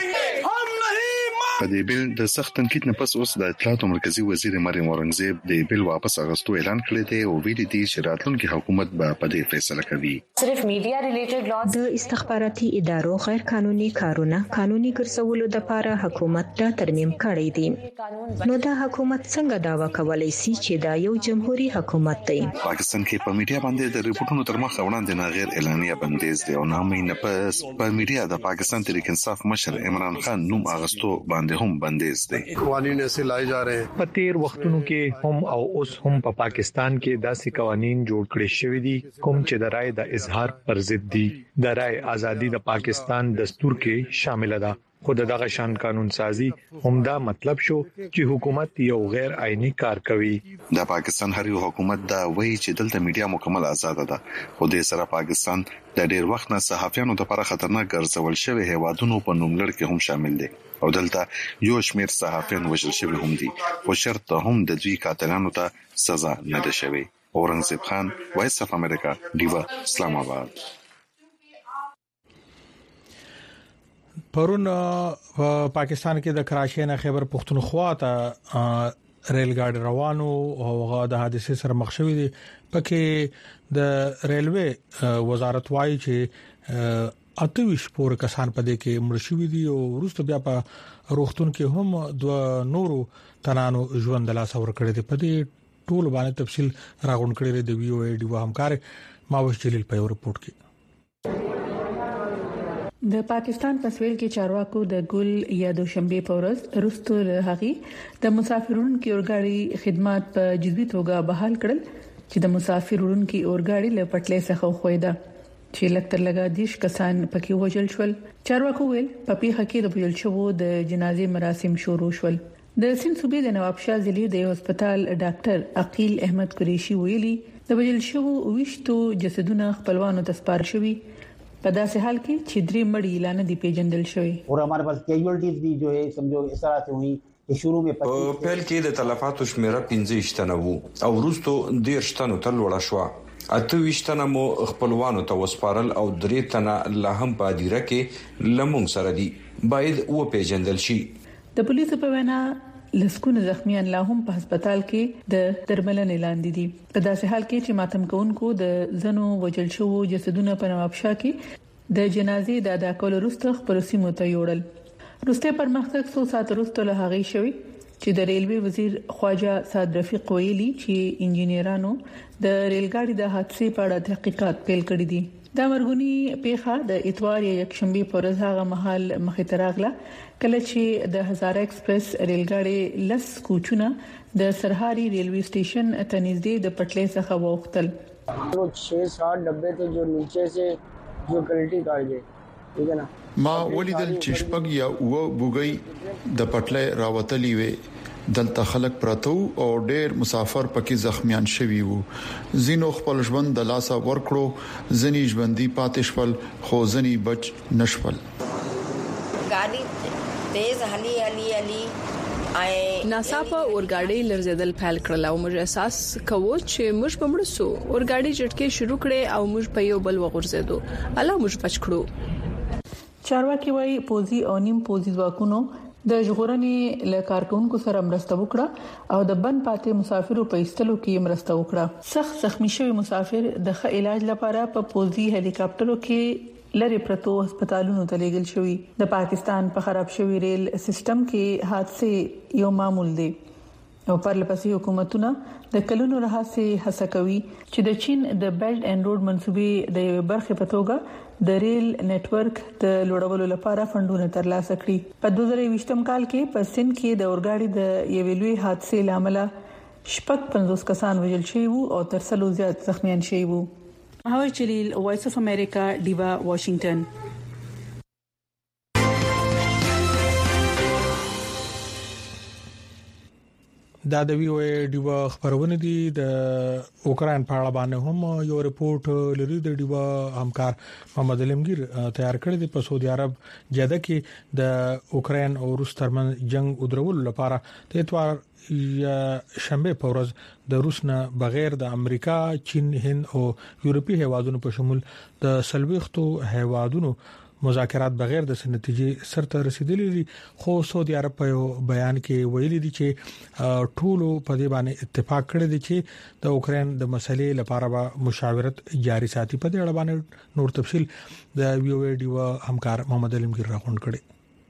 په دې بیل د سخت تنقید نه پس اوس د اطلاعات مرکزی وزیر مریم اورنګزیب د بیل واپس اغستو اعلان کړی دی او ویلي دي چې راتلونکي حکومت به په دې فیصله کوي. صرف میډیا ریلیټډ لا د استخباراتي ادارو غیر قانوني کارونه قانوني ګرځولو د لپاره حکومت دا ترمیم کړی دی. نو دا حکومت څنګه داوا کولای شي چې دا یو جمهوریت حکومت دی؟ پاکستان کې په میډیا باندې د ریپورتونو تر مخ وړاندې نه غیر اعلانیه بندیز دی او نه مې پس په میډیا د پاکستان تحریک انصاف مشر عمران خان نوم اغستو باندې هم بندیز دی. قوانین ایسے لائے جا رہے ہیں. په تیر وختونو کې هم او اوس هم په پاکستان کې داسې قوانين جوړ کړي شوی دي کوم چې د رائے د اظهار پر ضد دي. د رائے ازادي د پاکستان دستور کې شامل ده خود دغه شان قانون سازي همدا مطلب شو چې حکومت یو غیر آئینی کار کوي. د پاکستان هر یو حکومت دا وایي چې دلته میډیا مکمل آزاد ده، خو د سره پاکستان د ډیر وخت نه صحافیانو لپاره خطرناک ګرځول شوی هیوادونو په نوملړ کې هم شامل دي او دلته یو شمېر صحافیان وژل شوی هم دي، خو شرط هم د دوی قاتلانو ته سزا نه ده شوی. اورنګزیب خان، وایس اف امریکا، ډیوا، اسلام آباد. پرون په پاکستان کې د کراچۍ نه خیبر پختونخوا ته ریل ګاډي روانو او هغه د حادثې سره مخ شوې دي. پکې د ریلوي وزارت وايي چې اتويش پور کسان په دې کې مړ شوي دي او وروسته بیا په روغتون کې هم د نورو تنانو ژوند لا سور کړی دي. په دې ټول باندې تفصیل راغون کړی دی وی او ای ډیو همکار ماوش جلیل په رپورت کې. د پاکستان په سویل کې چارواکو د ګل یا دوشنبه په ورځ رستو له هغه د مسافرونو کې اورګاړي خدمات په جدي توګه بحال کړل چې د مسافرونو کې اورګاړي له پټلې څخه خویده چې لکتر لگا دیش کسان پکې وژل شول. چارواکو ویل په پیښه کې د وژل شوو د جنازې مراسم شروع شول. د سند صوبې د نواب شاه ضلعي د هسپتال ډاکټر عقیل احمد قریشي ویلي د وژل شوو وشتو جسدونه خپلوانو ته سپار شوي په داسې حال کې چې درې مړي اعلان دي پیژندل شوی. اور ہمارے پاس کیجوالٹیز بھی جو ہے سمجھو اس طرح سے ہوئی چې شروع میں په پیل کې د تلفاتو شمیره پنځه شتنه وو او وروسته ډیر شتنو تل وړه شو. اته وشتنه مو خپلوانو ته وسپارل او درې تنه لا هم په دیره کې لمون سره دي باید و پیژندل شي. د پولیسو په وینا لسکونه زخمیان لا هم په هسپتال کې د درملنې لاندې دي. په داسې حال کې چې ماتم کوونکو د زنو وجل شوو جسدونه په نواب شاه کې د جنازې د ادا کولو وروسته خپل سیمو ته یوړل. وروسته پرمختګ څو ساعت وروسته له هغه شوی چې د ریلوي وزیر خواجه سعد رفیق ویلي چې انجنیرانو د ریل ګاډي د حادثې په اړه تحقیقات پیل کړي دي. دا مرګونی پیښه د اتوار یا یکشنبه پر ورځ هغه مهال مخې ته راغله کله چې د هزار ایکسپریس ریل ګاډي لس کوچونه د سرحاري ریلوي سټیشن ته نږدې د پټلې څخه ووختل. وہ छह सात डब्बे थे जो नीचे से जो کلټي کاږي ٹھیک ہے نا. ما ولیدل چې شپږ یا و بوګي د پټلې راوتلې وي. دلته خلک پراته او ډېر مسافر پکې زخمیان شوي وو. زینو خپل ژوند د لاسه ورکړو، ځنی ژوندۍ پاتې شول خو ځنی بچ نشول. ګاډي تیز هلي هلي هلي ناڅاپه اورګاډي لرزیدل پیل کړل او موږ احساس کوو چې موږ په مړ سو. اورګاډي جټکه شروع کړي او موږ په یو بل وغورځېدو. الله موږ بچ کړو. چارواکي وايي پوزي او نیم پوزي ځواکونو د ژغورنې له کارکونکو سره مرسته وکړه او د بند پاتې مسافرو په ایستلو کې مرسته وکړه. سخت زخمی شوی مسافر د ښه علاج لپاره په پوزي هلی کاپټرو کې لری پرتو هسپتالونو ته لیږل شوی. د پاکستان په خراب شوی ریل سیستم کې حادثه یو معمول دی او پرلپسې حکومتونه د کلونو راهسي هڅه کوي چې د چین د بیلټ اینڈ روډ منصوبې د یو برخه په توګه د ریل نتورک د لوړولو لپاره فندونه ترلاسه کړي. په دوه زره یوولسم کال کې په سند کې د اورګاډي د یوې لوی حادثې لامل شپږ پنځوس کسان وژل شوي وو او تر څلو زیات زخمیان شوي وو. ماهوش جلیل، وایس اف امریکا، ډیوا، واشنگټن. دا د وی او ای ډیوا خبرونه دي. د اوکران په اړه باندې هم یو ریپورت لري د ډیوا همکار محمد علمگیر تیار کړی دی. په سعودي عرب جده کې د اوکران او روس ترمن جنگ ودرول لپاره د اتوار یا شنبه په ورځ د روس نه بغیر د امریکا، چین، هند او یورپی هیوادونو په شمول د سلويختو هیوادونو مذاکرات بغیر د نتیجې سرته رسیدلې دي. خو سعودي عرب په بیان کې ویلي دي چې ټولو په دې باندې اتفاق کړی دی چې د اوکران د مسلې لپاره به مشاورت جاري ساتي. په دې اړه باندې نور تفصيل د وی او ای ډیوا همکار محمد علمگیر راغون کړي.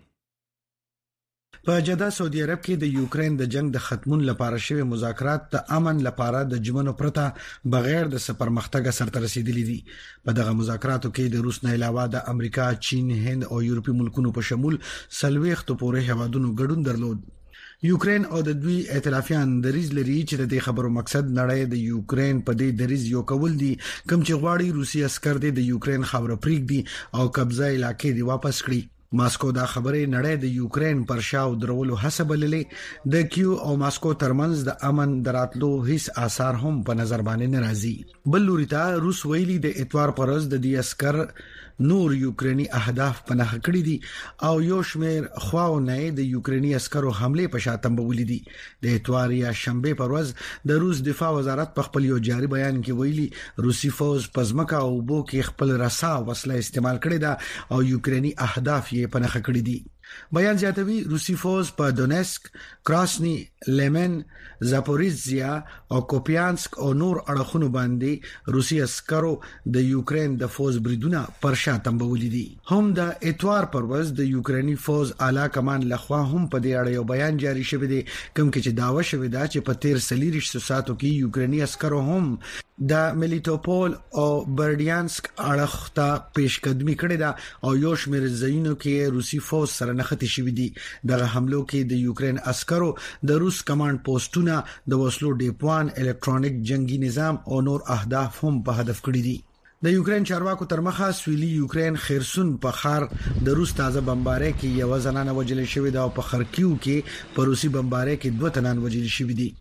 په جده سعودي عرب کې د یوکرين د جنگ د ختمون لپاره شوی مذاکرات د امن لپاره د جمنو پرته بغیر د سپرمختګ سره رسیدلې دي. په دغه مذاکراتو کې د روس نه علاوه د امریکا، چین، هند او یورپی ملکونو په شمول سلويخت پورې هوادونو ګډون درلود. یوکرين او د دوی ائتلافیان دریز لري چې د خبرو مقصد نړۍ د یوکرين په دې دریز یو کول دي کوم چې غواړي روسي عسكر د یوکرين خاور پریږدي او قبضه علاقې دی واپس کړي. ماسکو دا خبره نړۍ د یوکرين پر شاو درولو حساب للې د کیو او ماسکو ترمنځ د امن دراتلو هیڅ آثار هم په نظر باندې ناراضي بل لوري ته روس ویلي د اتوار پرز د دې عسكر نور یوکرینی اهداف پناه کړی دي او یو شمیر خواو نه د یوکرینی عسکرو حمله په شاتم بولې دي د اتوار یا شنبه پرز د روس دفاع وزارت په خپل یو جاری بیان کې ویلي روسي فوج پزماکا او بو کې خپل رسا وسله استعمال کړی دا او یوکرینی اهداف یې پناه کړی دي بیان زیاتوي روسي فوج په دونیسک، کراسني، لیمن، زاپوریزیا او کوپیانسک او نور اړخونو باندې روسي عسکرو د یوکرين د فوج بریدونه پر شاتم بولې دي هم د اتوار پرواز د یوکرینی فوج اعلی کمان لخوا هم په دې اړه یو بیان جاری شوی دی کوم کې چې داوا شوی دا چې په تیر سلیریش ساتو کې یوکرینی عسکرو هم د ملیټوپول او برډیانسک اړخ ته پیشقدمي کړې ده او یو شمېر ځایونو کې روسي فوج سره نښتې شوې دي دغه حملو کې د یوکرين عسکرو د روس کمانډ پوسټونه د وسلو ډیپوان الکترونیک جنگي نظام او نور اهداف هم په هدف کړی دي د یوکرين چارواکو تر مخه سویلي یوکرين خیرسون په خار د روس تازه بمبارۍ کې یو زنانه وجل شوې ده او په خرکیو کې په روسي بمبارۍ کې دوه تنان وجل شوې دي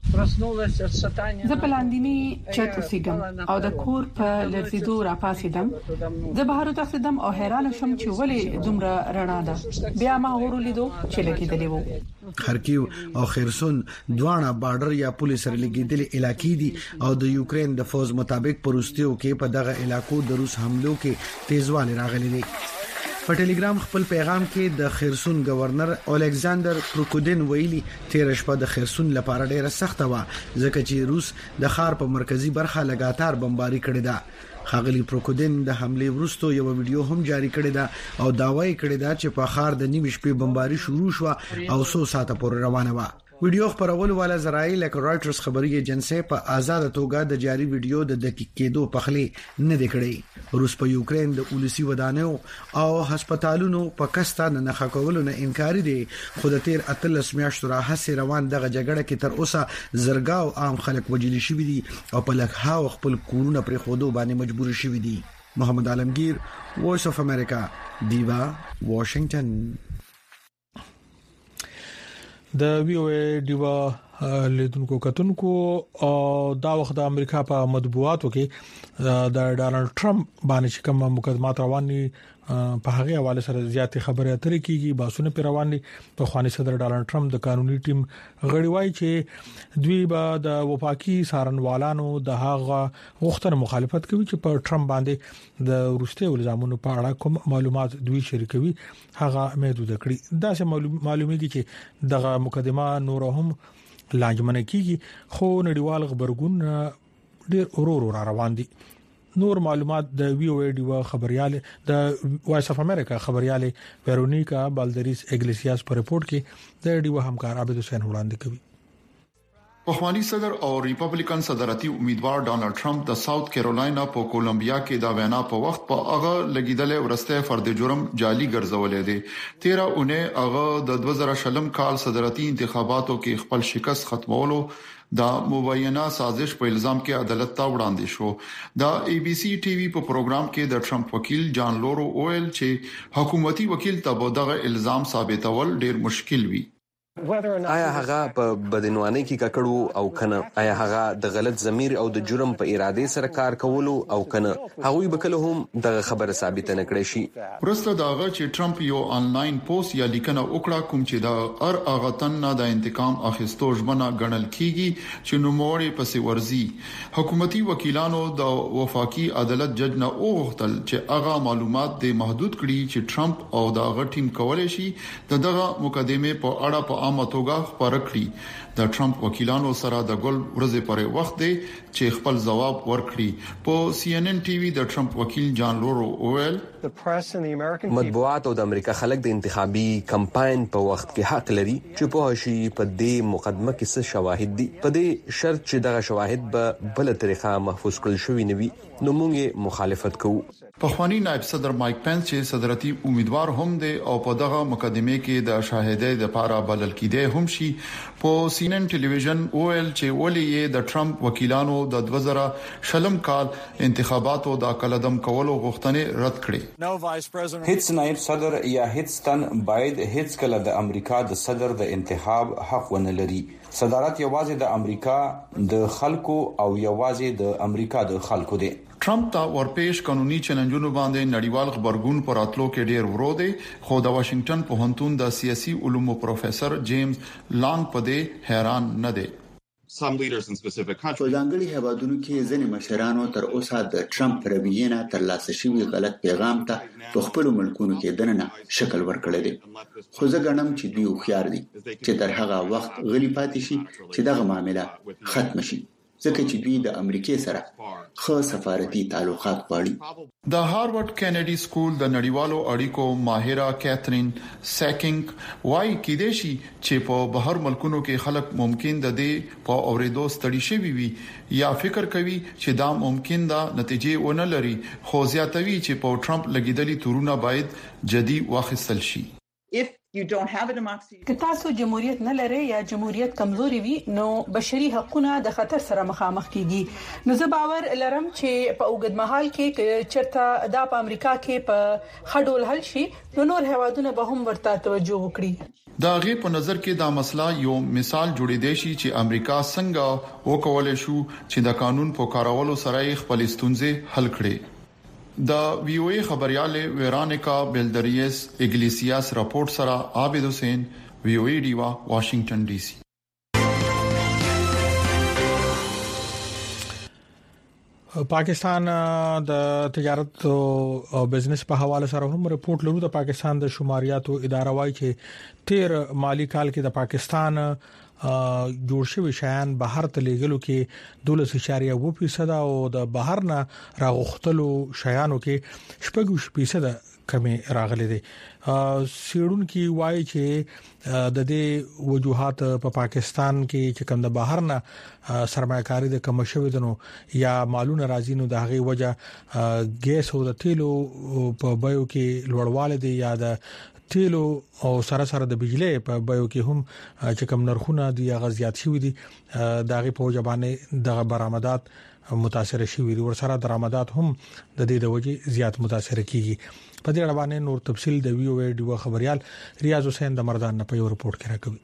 زه په لاندینی چت اوسېږم او د کور په لړزیدو راپاسېدم زه بهر تخصیدم او حیران شوم چې ولې دومره رڼا ده بیا ما ورولیدو چې لګیدلې وو خرکیو او خیرسون دوانه بارډر یا پولیس سره لګیدلې علاقې دي او د یوکرين د فوج مطابق پروستیو کې په دغه علاقو د روس حملو کې تیزوالی راغلی دی په ټلګرام خپل پیغام کې د خیرسون گورنر الیگزاندر پروکودین ویلي تیر شپه د خیرسون لپاره ډیره سخته و ځکه چې روس د ښار په مرکزی برخه لګاتار بمباري کړې ده خاغلی پروکودین د حمله وروسته یو ویډیو هم جاری کړی ده او داوای کړی ده چې په ښار د نیمه شپې بمباري شروع شو او څو ساعته پورې روانه و ویډیو خبرولو والا ذرایع لکه رائټرز خبري ایجنسی په آزاد توګه د جاری ویډیو د دقیق کېدو په خلی نه دکړي روس په یوکرين د پولیسي ودانیو او هسپتالونو په کستا نه خکولو نه انکار دي خو د تیر اتلس میاشتو راهسه روان دغه جګړه کې تر اوسه زرګاو عام خلک وجلی شوی دي او په لکه خپل کورونه پر خودو باندې مجبور شوی دي محمد عالمگیر وایس اف امریکا دیوا واشنگټن د وی او ای دیوا لیدونکو کتونکو او دا وخت د امریکا په مطبوعاتو کې د ډانلډ ټرمپ باندې کوم مقدمات روان دي په هغه حواله سره زیاتې خبرې اترې کیږي باسونه پر روان دي په خواني صدر ډانلډ ټرمپ د قانوني ټیم غړي وایي چې دوی به د وفاقي سارنوالانو د هغه غوښتنې مخالفت کوي چې په ټرمپ باندې د روسي الزامونو په اړه کوم معلومات دوی شریکوي هغه محدود کړي دا چې معلومیږي چې دغه مقدمه نور هم لاجمنه کیږي خو نړیوال خبرګون ډیر اورور را روان دي نور معلومات د وی او ای ډیوا خبريال د وایس اف امریکا خبريال ویرونیکا بالدریس اګلیسیاس په رپورت کې د ډیوا همکار عبد حسین وړاندې کوي پخوانی صدر او ریپبلیکن صدارتي امیدوار ډانلډ ټرمپ د ساوث کیرولاینا په کولمبیا کې دا وینا په وخت په هغه لګیدلې ورسته فرد جرم جعلی ګرځولې دي تیرہ اونۍ هغه د دوه زره شلم کال صدارتي انتخاباتو کې خپل شکست ختمولو دا مبینه سازش په الزام کې عدالت ته وړاندې شو دا ای بي سي ټي وي په پروګرام کې د ټرمپ وکیل جان لورو اویل چې حکومتي وکیل ته دغه الزام ثابتول ډیر مشکل وي آیا هغه په بدنواني کې ککړو او کنه آیا هغه د غلط ضمیر او د جرم په اراده سره کار کولو او کنه هغه به کله هم د خبره ثابت نه کړی شي پرسته داغه چې ټرمپ یو انلاین پوسټ یا لیکنه وکړه کوم چې دا ار اغه تن نه د انتقام اخیستو ژمنه ګڼل کیږي چې نو موري پسې ورزي حکومتي وکیلانو د وفاقي عدالت جج نه اوغتل چې هغه معلومات د محدود کړي چې ټرمپ او داغه ټیم کولای شي دغه مقدمه په اړه په عامه توګه خبره کړي د ټرمپ وکیلانو سره د ګل ورځې پرې وخت دی چې خپل ځواب ورکړي په سی ان ان ټي وي د ټرمپ وکیل جان لورو اویل مطبوعات او د امریکا خلک د انتخابي کمپاین په وخت کې حق لري چې په شي په دې مقدمه کې څه شواهد دي په دې شرط چې دغه شواهد به بل طریقه محفوظ کړل شوی نوي نو موږ مخالفت کوو پخوانی نائب صدر مایک پنس چې صدارتي امیدوار هم دی او په دغه مقدمه کې د شاهدۍ لپاره بلل کېده هم شي په سی ان ان ټلویزیون اویل چې ولې یې د ټرمپ وکیلانو د دوه زره شلم کال انتخاباتو د کلدم کولو غوښتنې رد کړې. هیڅ نائب صدر یا هیڅ تن باید هیڅ کله د امریکا د صدر د انتخاب حق ونه لري. صدارت یوازې د امریکا د خلکو او یوازې د امریکا د خلکو دی. ټرمپ ته ورپېښ قانوني چیلنجونو باندې نړیوال خبرګون پر اتلو کې ډیر ورو دی، خو د واشنگټن پوهنتون د سیاسي علومو پروفیسور جیمز لانګ په دې حیران نه دی. په ځانګړي هیوادونو کې ځینې مشرانو تر اوسه د ټرمپ رویې نه ترلاسه شوی غلط پیغام ته په خپل ملکونو کې دننه شکل ورکړی دی. خو زه ګڼم چې دوی خيار دي چې تر هغه وخت غلي پاتې شي چې دغه معاملې ختم شي، ځکه چې دوی د امریکای سره خو سفارتي تعلقات غواړي. د هارورډ کینیډي سکول د نړیوالو اړیکو ماهره کیترین سیکینګ وايي کېدې شي چې په بهر ملکونو کې خلک ممکن د دې په اوریدو ستړي شي وي یا فکر کوي چې دا ممکن دا نتیجې ونه لري، خو زیاتوي چې په ټرمپ لګیدلي تورونه باید جدي واخیستل شي. که تاسو جمهوریت نه لرئ یا جمهوریت کمزوري وي نو بشري حقوقونه د خطر سره مخامخ کیږي. نو زه باور لرم چې په اوږد مهال کې چرته د امریکا کې په خډول حل شي نو نور هیوادونه به هم ورته توجه وکړي. دا غي په نظر کې دا مسله یو مثال جوړیدای شي چې امریکا څنګه وکولای شو چې د قانون په کارولو سره خپل ستونزې حل کړي. د وی او ای خبريال ویرانیکا بیلدریس اګلیسیاس راپورټ سره عابد حسین، وی او ای ډیوا، واشنگټن ډي سي. پاکستان د تجارت او بزنس په حواله سره هم رپورت لرو. د پاکستان د شماریاتو اداره وايي چې تیر مالی کال کې د پاکستان جوړ شوی شیان بهر ته لیږلو کې دولس اشاریه و فیصد او د بهر نه راغختلو شیانو کې شپږ فیصد کمی راغلي دي. سیړون کې وایي چې د دې وجوهات په پا پاکستان کې چې کوم د بهر نه سرمایه‌کاري د کم شوی دنو یا مالونه راځي نو د هغه وجه ګیس او د تیلو په بایو کې لوړواله دي یا د تیلو او سره سره د بجلی په بایو کې هم چې کوم نرخونه دي غزيات شوی دي دغه په وجبانه د برآمدات متاثر شوی دي ور سره درآمدات هم د دې د وجې زیات متاثر کیږي. په دې اړه باندې نور تفصيل د وی او ای ډیو خبريال ریاض حسین د مردان نه په یو رپورت کې راکوي.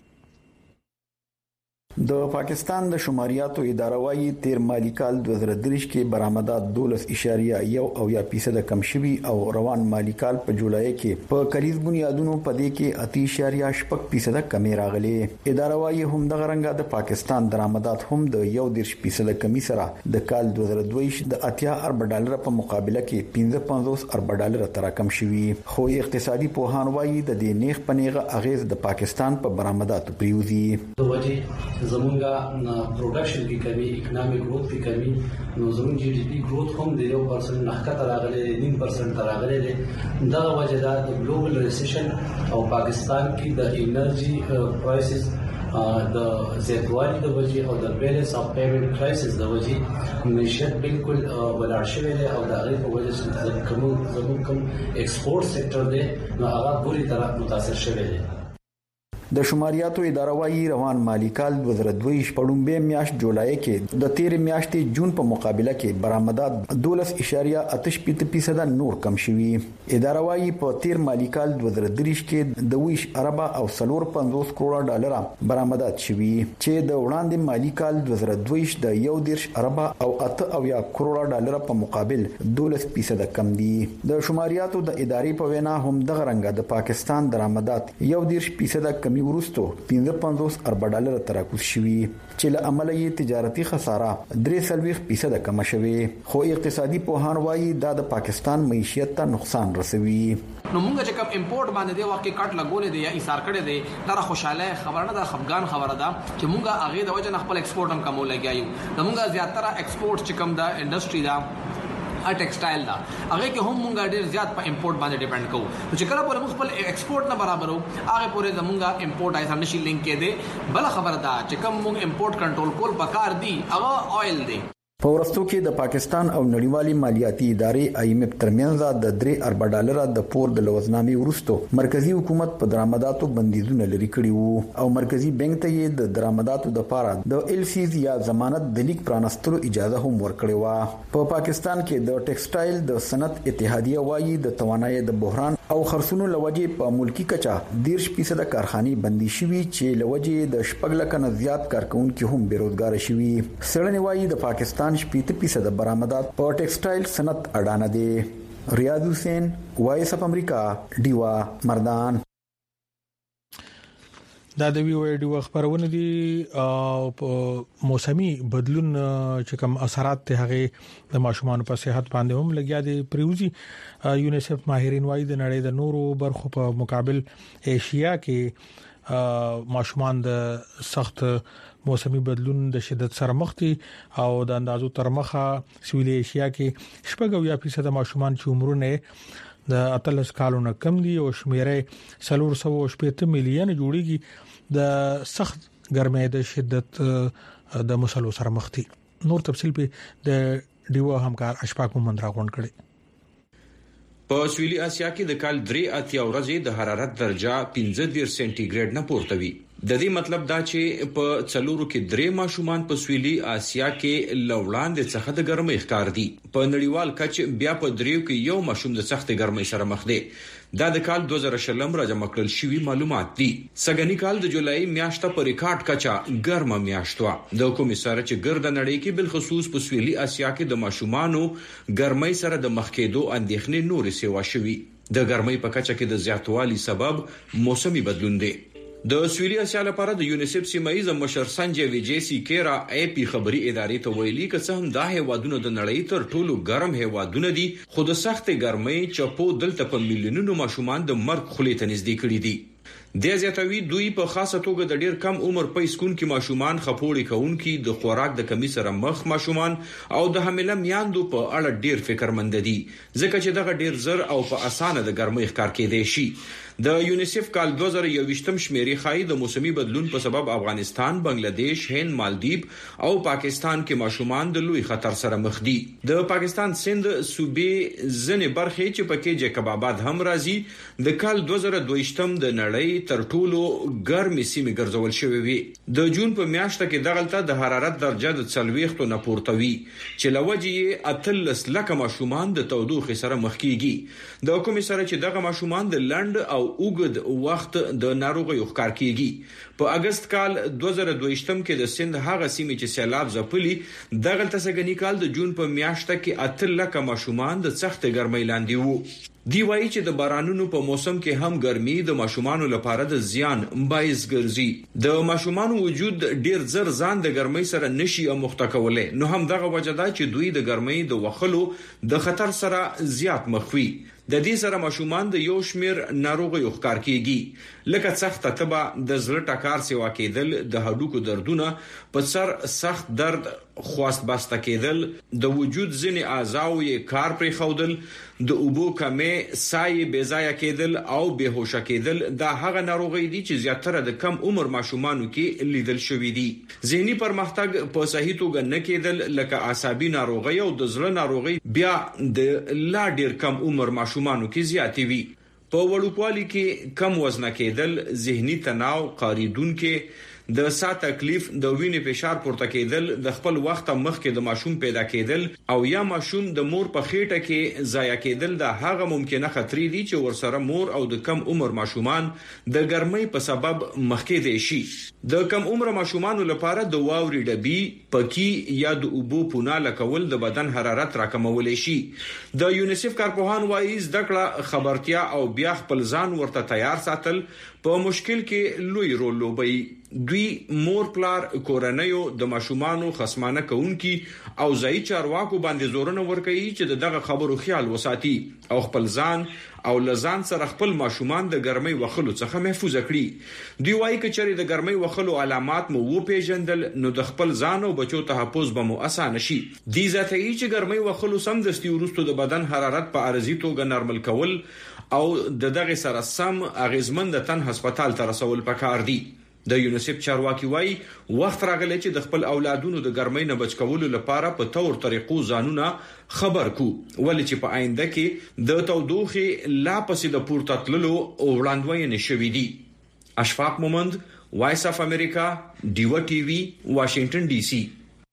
د پاکستان د شماریاتو اداره وايي تیر مالی کال دوه زره درې کې برآمدات دولس اشاریه یو او یا فیصد کم شوي او روان مالی کال په جولای کې په کلیز بنیادونو په دې کې اتی اشاریه شپږ فیصد کمی راغلي. اداره وايي هم د غرنګا د پاکستان درآمدات هم د یو دیرش فیصد کمی سره د کال دوه زره دوه د اتیا ارب ډالر په مقابله کې پنځه پنځوس ارب ډالر تراکم شوي. خو اقتصادي پوهان وايي د دې نیغ پنیغه اغیز د پاکستان په برآمداتو پریوزي. زمونږه پروډکشن کې کمی، اکونومیک گروث کې کمی، نو زموږ جی ډي پی گروث هم د یو پرسنټ نخکته راغلی دی، نیم پرسنټ راغلی دی. دا وجه دا د ګلوبل ریسیشن او پاکستان کې د انرژي پرایسز د زیاتوالي د وجې او د بیلنس اف پیمنٹ کرایسس د وجې معیشت بالکل ولاړ شوی دی او د هغې په وجه چې زموږ کوم ایکسپورټ سېکټر دی نو هغه پوری طرح متاثر شوی دی. د شماریاتو اداره وايي روان مالی کال دوه زره دوه شپږم به میاشت جولای کې د تیر میاشتې جون په مقابله کې برآمدات دولس اشاریه اتش فیصد نور کم شوي. اداره وايي په تیر مالی کال دوه زره درې کې د ویش اربا او سلور پنځوس کروڑ ډالر برآمدات شوي چې د وړاندې مالی کال دوه زره دوه د یو دیرش اربا او اته او یا کروڑ ډالر په مقابل دولس فیصد کم دي. د شماریاتو د ادارې په وینا هم د غرنګا د پاکستان درآمدات یو دیرش فیصد کمی ورستو پنځه پنځوس ارب ډالر تراکوز شوي چې له عمله یې تجارتي خساره درې سلويخ فیصد کم شوي. خو اقتصادي پوهان وايي دا د پاکستان معیشت ته نقصان رسوي. نو مونږ چې کوم امپورټ باندې دی واقع کټ لګولې دی یا ایثار کړي دی دا خوشاله خبره نه ده، خفګان خبره ده چې مونږه هغه د وجه خپل ایکسپورټ هم کمول لګیایو. د مونږه زیاتره ایکسپورټ چې کوم دا انډستری دا ا ټیکسټایل دا هغه کې هم مونږ ډیر زیات په امپورټ باندې ډیپند کوو. چې کله پورې موږ خپل ایکسپورټ نه برابرو هغه پورې زمونږه امپورټ آی سم نشي لینک کې دی. بل خبره ده چې کوم مونږ امپورټ کنټرول کول پکار دی هغه آئل دی. په ورستو کې د پاکستان او نړیوالي مالیاتي ادارې آی ایم ایف ترمنځ د درې ارب ډالر د پور د لوزنامې ورستو مرکزی حکومت په درآمداتو بندیزونه لري کړی وو او مرکزی بانک ته یې د درآمداتو د لپاره د ال سیز یا ضمانت د لیک پرانستلو اجازه هم ورکړې و. په پاکستان کې د ټیکسټایل د صنعت اتحادیه وايي د توانایي د بحران او خرڅونو لوجې په ملکی کچا ډیر فیصد کارخانې بندي شوي چې لوجې د شپږ لک نه زیات کارکونکو هم بیروزګار شوي. سړنی وايي د پاکستان شپږ فیصد برآمدات په ټیکسټایل صنعت اډانه دي. ریاض حسین وایس اف امریکا دیوا مردان. دا د وی او ډیو خبرونه دي او موسمي بدلون چې کوم اثرات ته هغه د ماشومان په صحت باندې هم لګیا دي. پریوزي یونیسف ماهرین وايي د نړۍ د نورو برخو په مقابل ایشیا کې ماشومان د سخت موسمي بدلون د شدت سره مخ دي او د اندازو تر مخه سویلي ایشیا کې شپږ یا فیصد ماشومان چې عمرونه د اتلس کالونو کم دي او شمیره څلور سوه شپږ میلیون جوړیږي د سخت ګرمۍ د شدت د مسلو سره مخ دي. نور تفصیل په د ډیو همکار اشفاق محمد راغون کړي. په سویلي اسیا کې د کال درې اتیا ورځې د حرارت درجه پنځه ډیر سنټیګریډ نه پورته وي. د دې مطلب دا چې په څلورو کې درې ماشومان په سویلي اسیا کې لوړاندې څخه د ګرمۍ ښکار دي. په نړیوال کچ بیا په دریو کې یو ماشوم د سخت ګرمۍ سره مخ دی. دا د کال دوه زره شلم راځم کړل شوی معلومات دي. سګنی کال د جولای میاشته په ریکارډ کچا ګرمه میاشت و. د کومسار چې ګرد نړۍ کې بل خصوص په سویلي اسیا کې د ماشومانو ګرمۍ سره د مخ کېدو اندېښنې نورې سیوا شوي. د ګرمۍ په کچا کې د زیاتوالي سبب موسمي بدلون دی. د سویلي اسیا لپاره د یونیسف سیمایي مشر سنجي ویجیسی کیرا ای پی خبري ادارې ته ویلي چې څنګه دا هیوادونه د نړۍ تر ټولو ګرم هیوادونه دي خو د سخت ګرمۍ چپو دلته په میلیونونو ماشومان د مرګ خولې ته نږدې کړي دي. د زیاتوي دوی په خاصه توګه د ډیر کم عمر پیسکون کې ماشومان خپوړي کوونکي د خوراک د کمی سره مخ ماشومان او د حامله میاندو په اړه ډیر فکرمند دي ځکه چې دغه ډیر زر او په اسانه د ګرمۍ ښکار کېدای شي. د یونیسف کال دوه زره یوویشتم شمیرې خای د موسمي بدلون په سبب افغانستان، بنگلاديش، هند، مالدیپ او پاکستان کې ماشومان د لوی خطر سره مخ دي. د پاکستان سند صوبې ځنې برخې چې پکې جیکب آباد هم راځي د کال دوه زره دویشتم د نړۍ تر ټولو ګرمې سیمې ګرځول شوې وي. د جون په میاشت کې دغلطه د حرارت درجه د څلويختو نه پورته وي چې لوجې اتلس لک ماشومان د تودوخې سره مخ کیږي. د حکومت سره چې دغه ماشومان د لند او اوګد وخت د ناروغیو ښکار کیږي. په اگست کال دوه زره دویشتم کې د سند هغه سیمې چې سیلاب ځپلي دغلطه سګنی کال د جون په میاشت کې اتل لک ماشومان د سخت ګرمۍ لاندې وو. دی وایي چې د بارانونو په موسم کې هم ګرمي د ماشومانو لپاره د زیان باعث ګرځي. د ماشومانو وجود ډیر زر ځان د ګرمۍ سره نشي مخته کولای نو هم دغه وجه ده چې دوی د ګرمۍ د وخلو د خطر سره زیات مخ وي. د دې سره ماشومان د یو شمیر ناروغیو ښکار کیږي لکه سخت تبه، د زړه ټکار سیوا کېدل، د هډوکو دردونه، په سر سخت درد، خواست باسته کېدل، د وجود ځینې اعضاو یې کار پرې خودل، د اوبو کمې، سای بې ځایه کېدل او بېهوشه کېدل. دا هغه ناروغي دي چې زیاتره د کم عمر ماشومانو کې لیدل شوې دي. ذهني پرمختګ په صحیح توګه نه کېدل لکه عصبي ناروغي او د زړه ناروغي بیا د لا ډیر کم عمر ماشومانو کې زیاتې وي. په وړوکوالي کې کم وزن کېدل، ذهني تناو، قاریدونکو د سا تکلیف، د وینې فشار پورته کېدل، د خپل وخت مخکې د ماشوم پیدا کېدل او یا ماشوم د مور په خېټه کې ضایع کېدل د هغه ممکنه خطرې دي چې ورسره مور او د کم عمر ماشومان د ګرمۍ په سبب مخ کې دي شي. د کم عمر ماشومانو لپاره د واوري ډبي، پکی یا د اوبو پوناله کول د بدن حرارت راکمولای شي. د یونیسف کارپوهان وايي زده کړه، خبرتیا او بیا خپل ځان ورته تیار ساتل په مشکل کې لوی رول لوبوي. دوی مور پلار کورنیو د ماشومانو خصمانه کوونکی او ځای چارواکو باندې زورونه ورکوي چې دغه خبرو خیال وساتي او خپل ځان او لزان سره خپل ماشومان د ګرمۍ وخلو څخه محفوظ کړي. دوی وايي چې چېرې د ګرمۍ وخلو علامات مو و پیژندل نو د خپل ځان او بچو تحفظ به مو اسانه شي. دي ذاتي چې ګرمۍ وخلو سم دستي ورستو د بدن حرارت په ارزي توګه نارمل کول او د دغه سره سم اغیزمن د تن هسپتال ته رسول پکار دي. د یونیسف چارواکي وایي وخت راغلی چې د خپل اولادونو د ګرمۍ نه بچ کولو لپاره په تور طریقو ځانونه خبر کو ولې چې په آینده کې د تودوخه لا پسې د پورته تللو وړاندوینې شوې دي. اشفاق مومند، وایس اف امریکا، ډیو ټي وي، واشنگټن ډي سي.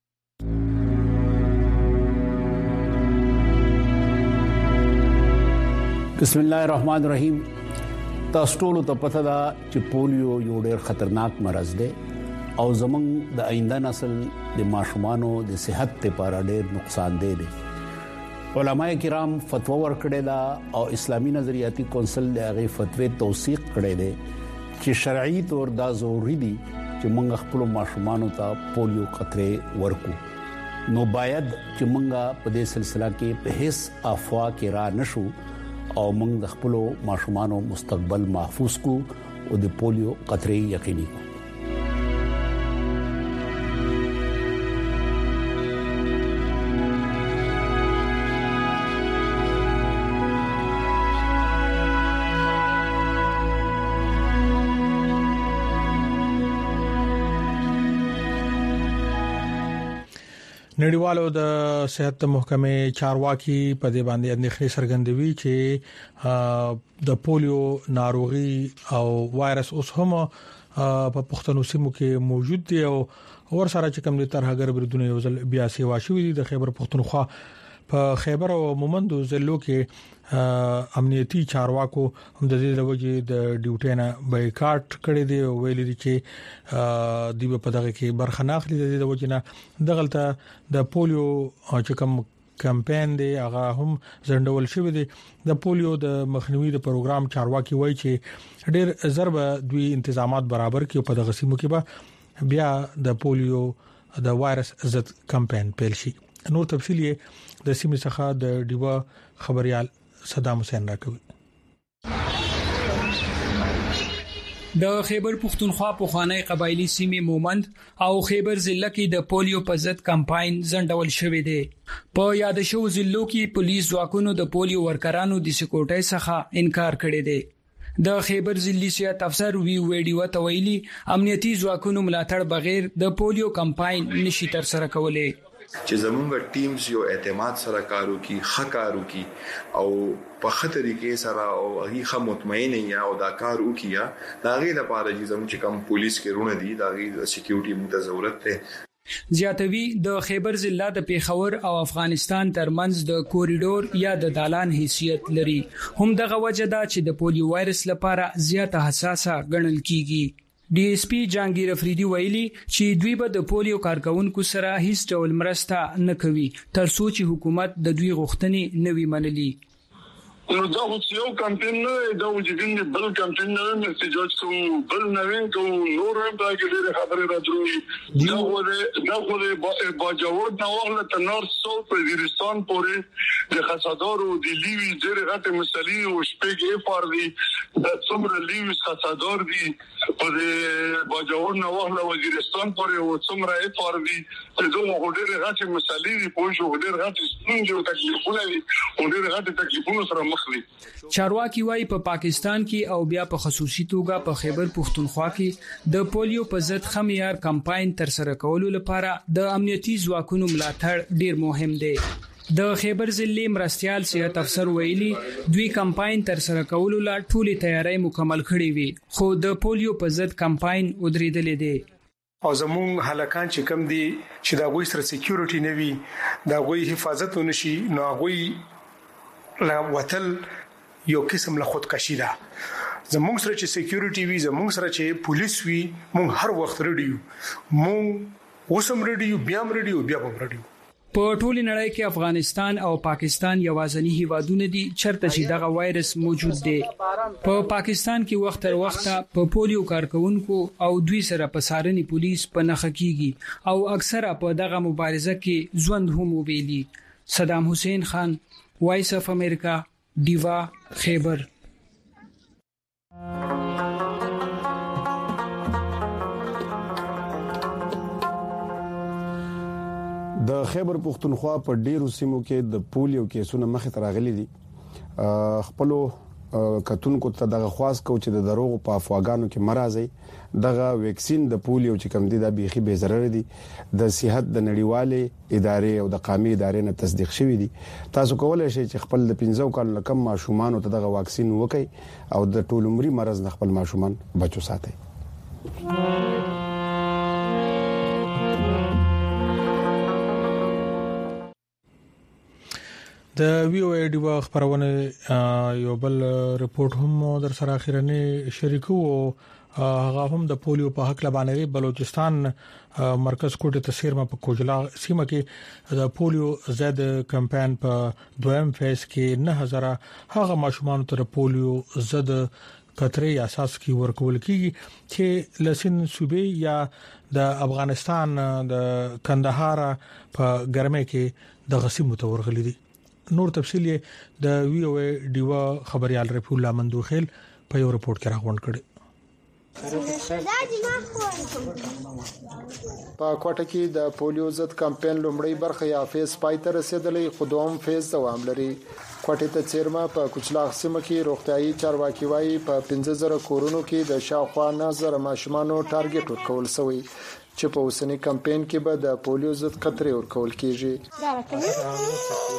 بسم الله الرحمن الرحیم. تاسو ټول ته پته ده چې پولیو یو ډېر خطرناک مرض دی او زمونږ د آینده نسل د ماشومانو د صحت لپاره ډېر نقصان دی. علماء کرام فتوا ورکړي دا او اسلامي نظریاتي کونسل د هغه فتوی توثیق کړي دي چې شرعي تور دا ضروري دي چې موږ خپل ماشومانو ته پولیو قطرې ورکو. نو باید چې موږ په دې سلسله کې په هیڅ افوا کې را نشو او موږ د خپل ماشومانو مستقبل محفوظ کو او د پولیو قطرې یقیني کو. نړیوالو د صحت محکمې چارواکي په دې باندې اندېښنې څرګندوي چې د پولیو ناروغي او وایرس اوس هم په پښتنو سیمو کې موجود دی او ور سره چې کوم د ترهګر بریدونه یو ځل بیا سیوا شوې د خیبر پښتونخوا په خیبر او مومندو ضلعو کې امنیتي چارواکو هم د دې د وجې د ډیوټي نه بایکاټ کړی دی او ویلي دي چې د په دغه کې برخه نه اخلي د دې د وجې نه دغلطه د پولیو چې کوم کمپاین دی هغه هم ځندول شوی دی. د پولیو د مخنیوي د پروګرام چارواکي وایي چې ډېر ضرب دوی تنظیمات برابر کړي په دغه سیمو کې به بیا د پولیو د وایرس ضد کمپاین پیل شي. نور تفصیل یې د سیمې څخه د ډیوا خبريال صدام حسین راکوي. د خیبر پښتونخوا په خوانی قبایلی سیمې مومند او خیبر ضلع کې د پولیو په ضد کمپاین ځندول شوې ده. په یاد شو ضلعو کې پولیس ځواکونو د پولیو ورکرانو د سکیورټي څخه انکار کړی دی. د خیبر ضلعي سیاست افسر وی ویډیو ته ویلي امنیتي ځواکونو ملاتړ بغیر د پولیو کمپاین نشي تر سره کولای. چې زمونږ ټیمز یو اعتماد سره کارو کی حقارو کی او په خطرې کې سره او هغه مطمئن یا او دا کارو کیا دا غي لپاره چې زموږ کوم پولیس کې رونه دي دا غي سکیورټي موږ ضرورت ده. زیاتوي د خیبر ضلع د پیښور او افغانستان ترمنځ د کوریډور یا د دالان حیثیت لري. هم دغه وجه ده چې د پولیو وایرس لپاره زیاته حساسه ګڼل کیږي. ډي اس پی جانگیر افریدي ویلي چې دوی به د پولیو کارکونکو سره هیڅ ډول مرسته نه کوي تر څو چې حکومت د دوی غوښتنې نه وي منلي. نو دا یو کمپاین نه دا وجدین بل کمپاین نه مسیجات کوم بل نه کوم نور هم دا کې خبرې راځي دا غوړي دا غوړي باجوړ دا وغله ته نورث ساوث وزیرستان پورې د خسادارو د لیوی ډېر غټه مسلې او شپږ اف ار دي د څومره لیوی خسادار دي په باجوړ نه وغله وزیرستان پورې او څومره اف ار دي ته دوه غوړي غټه مسلې دي په شو ډېر غټه ستونزې او تکلیفونه دي او ډېر غټه تکلیفونه سره چارواکي وايي په پاکستان کې او بیا په خصوصي توګه په خیبر پښتونخوا کې د پولیو په ضد خمیار کمپاین تر سره کولو لپاره د امنیتي ځواکونو ملاتړ ډیر مهم دی. د خیبر ضلع مرستيال صحت افسر ویلي دوی کمپاین تر سره کولو لا ټولې تیاری مکمل کړې وي خو د پولیو په ضد کمپاین ودرېدلې دی. او زمون هلکان چې کم دي چې دا غوي سره سکیورټي نوي دا غوي حفاظت ونشي نو غوي لا وتل یو قسم له خودکشي ده. زموږ سره چې سکیورټي وي زموږ سره چې پولیس وي موږ هر وخت ریډیو موږ اوسم ریډیو بیا هم ریډیو بیا هم ریډیو. په ټول نړۍ کې افغانستان او پاکستان یوازنی هیوادونه دي چرته چې دغه وایرس موجود دی. په پاکستان کې وخت تر وخته په پولیو کارکونکو او دوی سره په سارني پولیس په نخ کېږي او اکثره په دغه مبارزه کې ژوند هم ویلي. صدام حسین خان، وایس اف امریکا، ډیوا خیبر. د خیبر پښتونخوا په ډیرو سیمو کې د پولیو کیسونه مخ ته راغلي دي. خپل کتونکو ته دغه خواص کو چې د دروغ په افواګانو کې مرزي دغه ویکسین د پولیو چې کم دي د بيخي به ضرر دي د صحت د نړیوالې ادارې او د قومي ادارې نه تصدیق شوی دي تاسو کولای شئ چې خپل د پنځو کال کم ماشومان ته دغه واکسین وکړي او د ټول عمري مرز نه خپل ماشومان بچو ساتي. د وی او ای ډیوا خبرونه یو بل ریپورت هم در سره اخیرنه شریکو هغه هم د پولیو په حق لبانې بلوچستان مرکز کوټه تسیر ما په کوجلا سیمه کې د پولیو زد کمپاین په دویم فیز کې نه هزار هغه ماشومان تر پولیو زد قطري اساس کې ورکول کیږي چې لسین صوبې یا د افغانستان د کندهار په ګرمه کې د غسی متورغلي دي. نور تفصیل د وی او ای ډیوا خبريال رفیع الله مندوخیل په یو ریپورت کې راغونډ کړي. په کوټه کې د پولیو ضد کمپاین لومړی برخه یا فیز پای ته رسیدلې خودوم فیز دوام لري. کوټه ته چیرما په کوچلاغ سیمه کې روغتيایي چارواکي وايي په پنځه زره کورونو کې د شاوخوا نظر ماشومانو ټارګټ ورکول شوی چې په اوسنی کمپاین کې به د پولیو ضد قطري ورکول کیږي.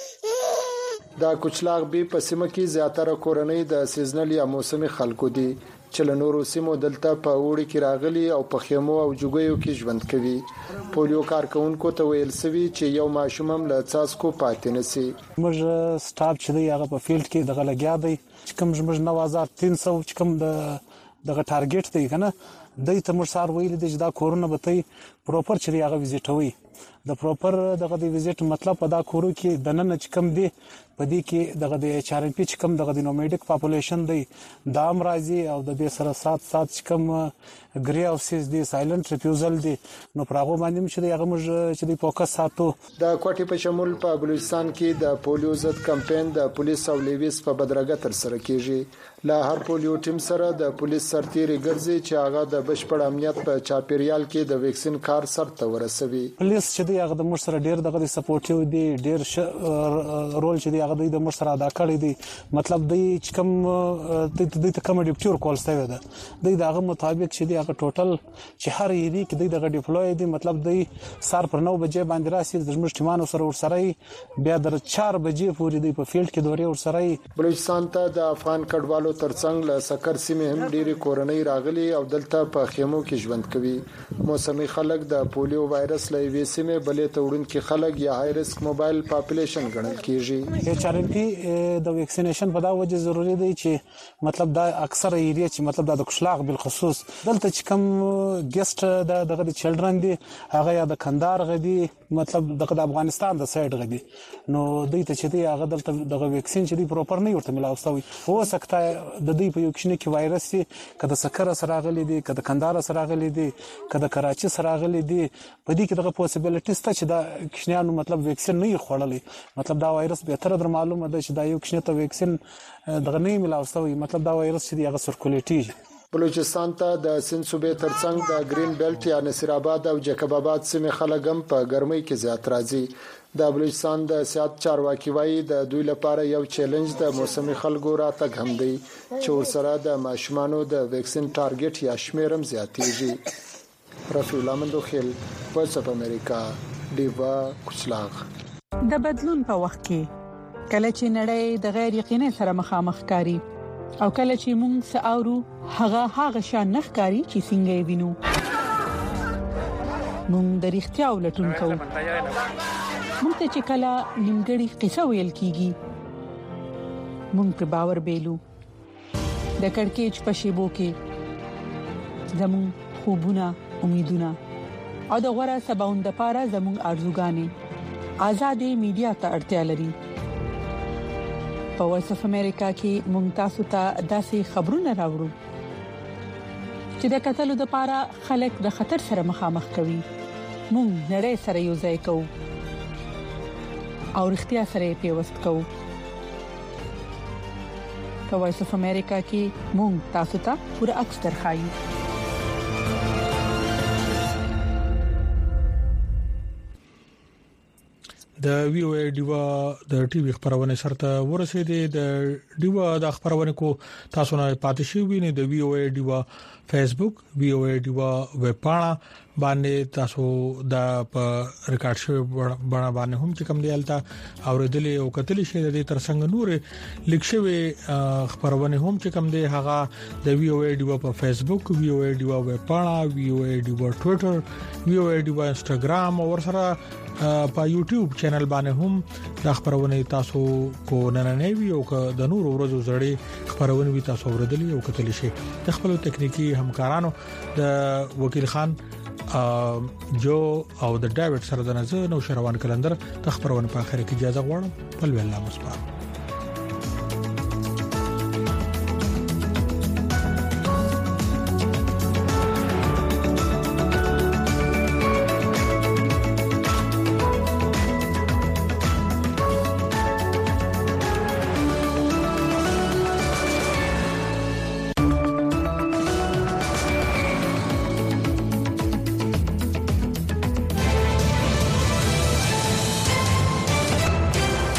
دا کوچلاغ به په سیمه کې زیاتره کورنۍ د سیزنل یا موسمي خلکو دي چې له نورو سیمو دلته په وړي کې راغلي او په خیمو او جوګیو کې ژوند کوي. پولیو کارکونکو ته ویل سوي چې یو ماشوم هم له څاسکو پاتې نسی. موږ سټاف چې دی هغه په فیلډ کې دغه لګیا دی چې کوم موږ نو هزار تین سو چې کوم د دغه ټارګټ دی کنه د ته مرسار ویل دي چې دا کورونه به ته پروپر چری هغه وزټوي. د پروپر دغه د وزټ مطلب په دا کورو کې د نن چې کم دی په دې کې دغه د ایچ ار ام پی چې کم دغه د نومیډیک پاپولیشن دی د امراضي او د دې سره سات سات چې کم ګری او سیس دی سایلنت ریفیوزل دی نو پراغو باندې چې هغه موږ چې د فوکس ساتو. د کوټې په شمول په بلوچستان کې د پولیو ضد کمپاین د پولیس او لیویس په بدرګه تر سره کیږي. لا هر پولیو ټیم سره د پولیس سرتیري ګرځي چې هغه د بشپړ امنیت په چاپیریال کې د ویکسین کار سرته ورسوي. پولیس چې دی هغه د مر سره ډیر دغه سپورټیو دی ډیر رول چې دی هغه د مر سره ادا کړی دی. مطلب دی چې کوم د د کوم ډیپټور کول ستوي ده د دغه مطابق چې دی هغه ټوټل چې هر یری کې دی دغه ډیپلوي دی مطلب دی سار پر نو بجې باندې راسي د مشتمانو سره ور سره بیا در چار بجې پورې دی په فیلډ کې دوري ور سره. بلوچستان ته د افغان کډوالو ترڅنګ له سکر سیمه هم ډیری کورنۍ راغلي او دلته په خیمو کې ژوند کوي. موسمي خلک د پولیو وایرس له وی سیمه بلې توړونکو خلک یا های ریسک موبایل پاپولیشن ګڼل کیږي. ایچ ار ام پی د ویکسینیشن په دا وجه ضروری دی چې مطلب دا اکثر ایریا چې مطلب د کوشلاغ بل خصوص دلته چې کوم ګیسټ د دغه د چلډرن دی هغه یا د کندهار غدي مطلب دغه د افغانستان د سایډ غدي نو دوی ته چې دی هغه دلته دغه ویکسین چې دی پروپر نه ورته ملاوستوي. هو سکتا د دې په یو کښنه کې وایرس دی کله سکر سره غلي دی کله کندهار سره غلي دی کله کراچي سره غلي دی په دې کې دغه پوسیبিলিټیز ته چې دا کښنیانو مطلب ویکسین نه خوړلې مطلب دا وایرس به تر در معلومه ده چې دا یو کښنه ته ویکسین دغه نه ملاوستوي مطلب دا وایرس چې هغه سرکولیټي. بلوچستان ته د سند صوبې ترڅنګ د گرین بیلټ یا نصیر آباد او جیکب آباد سیمه خلګم په ګرمۍ کې زیات راځي. د بلوچستان د سیاست چارواکي وایي د دوی لپاره یو چیلنج د موسمي خلکو راتګ هم دی چې ورسره د ماشومانو د ویکسین ټارګټ یا شمیرم زیاتېږي. رفیع الله مندوخیل وایس اف امریکا دیوا کوچلاغ. د بدلون په وخت کې کله چې نړۍ د غیر یقیني سره مخامخ کاری او کله چې موږ ساورو هغه هغه شان نخکاری چې څنګه وینو موږ د اړتیا ولټون کوو. موږ ته چې کله نیمګړی قصه ویل کیږي موږ په باور بیلو د کڑکېچ په شیبو کې زموږ خوبونه امیدونه او د غوړه سباوند لپاره زموږ ارزوګانې آزادې میډیا ته اړتیا لري. په وایس اف امریکا کې مونږ تاسو ته داسې خبرونه راوړو چې د قتل لپاره خلک د خطر سره مخامخ کوي. مونږ نړۍ سره یو ځای کوو او اړتیا سره پیوست کوو. په وایس اف امریکا کې مونږ تاسو ته پوره عکس درخایو. د وی او ای ډیوا د ټي وي خبرونه سره ورسېده د ډیوا د خبرونه کو تاسو نه پاتې شئ وینئ د وی او ای ډیوا فیسبوک وی او ای ډیوا ویب پاڼه باندې تاسو د ریکارډ شوی بڼه باندې هم چې کوم دی الته اوریدلې او کتلې شي د تر څنګه نور لیکشوي خبرونه هم چې کوم دی هغه د وی او ای ډیوا په فیسبوک وی او ای ډیوا ویب پاڼه وی او ای ډیوا ټوئیټر وی او ای ډیوا انستګرام او سره په یوټیوب چینل باندې هم د خبرونه تاسو کو نن نه وی او د نور ورځو زړې خبرونه وی تاسو اوریدلې او کتلې شي د خپل ټکنیکی همکارانو د وکیل خان جو او د ډیوډ سره د نزه نو شروان کلندر د خبرونه په اخر کې اجازه غواړم په لوی الله مسپار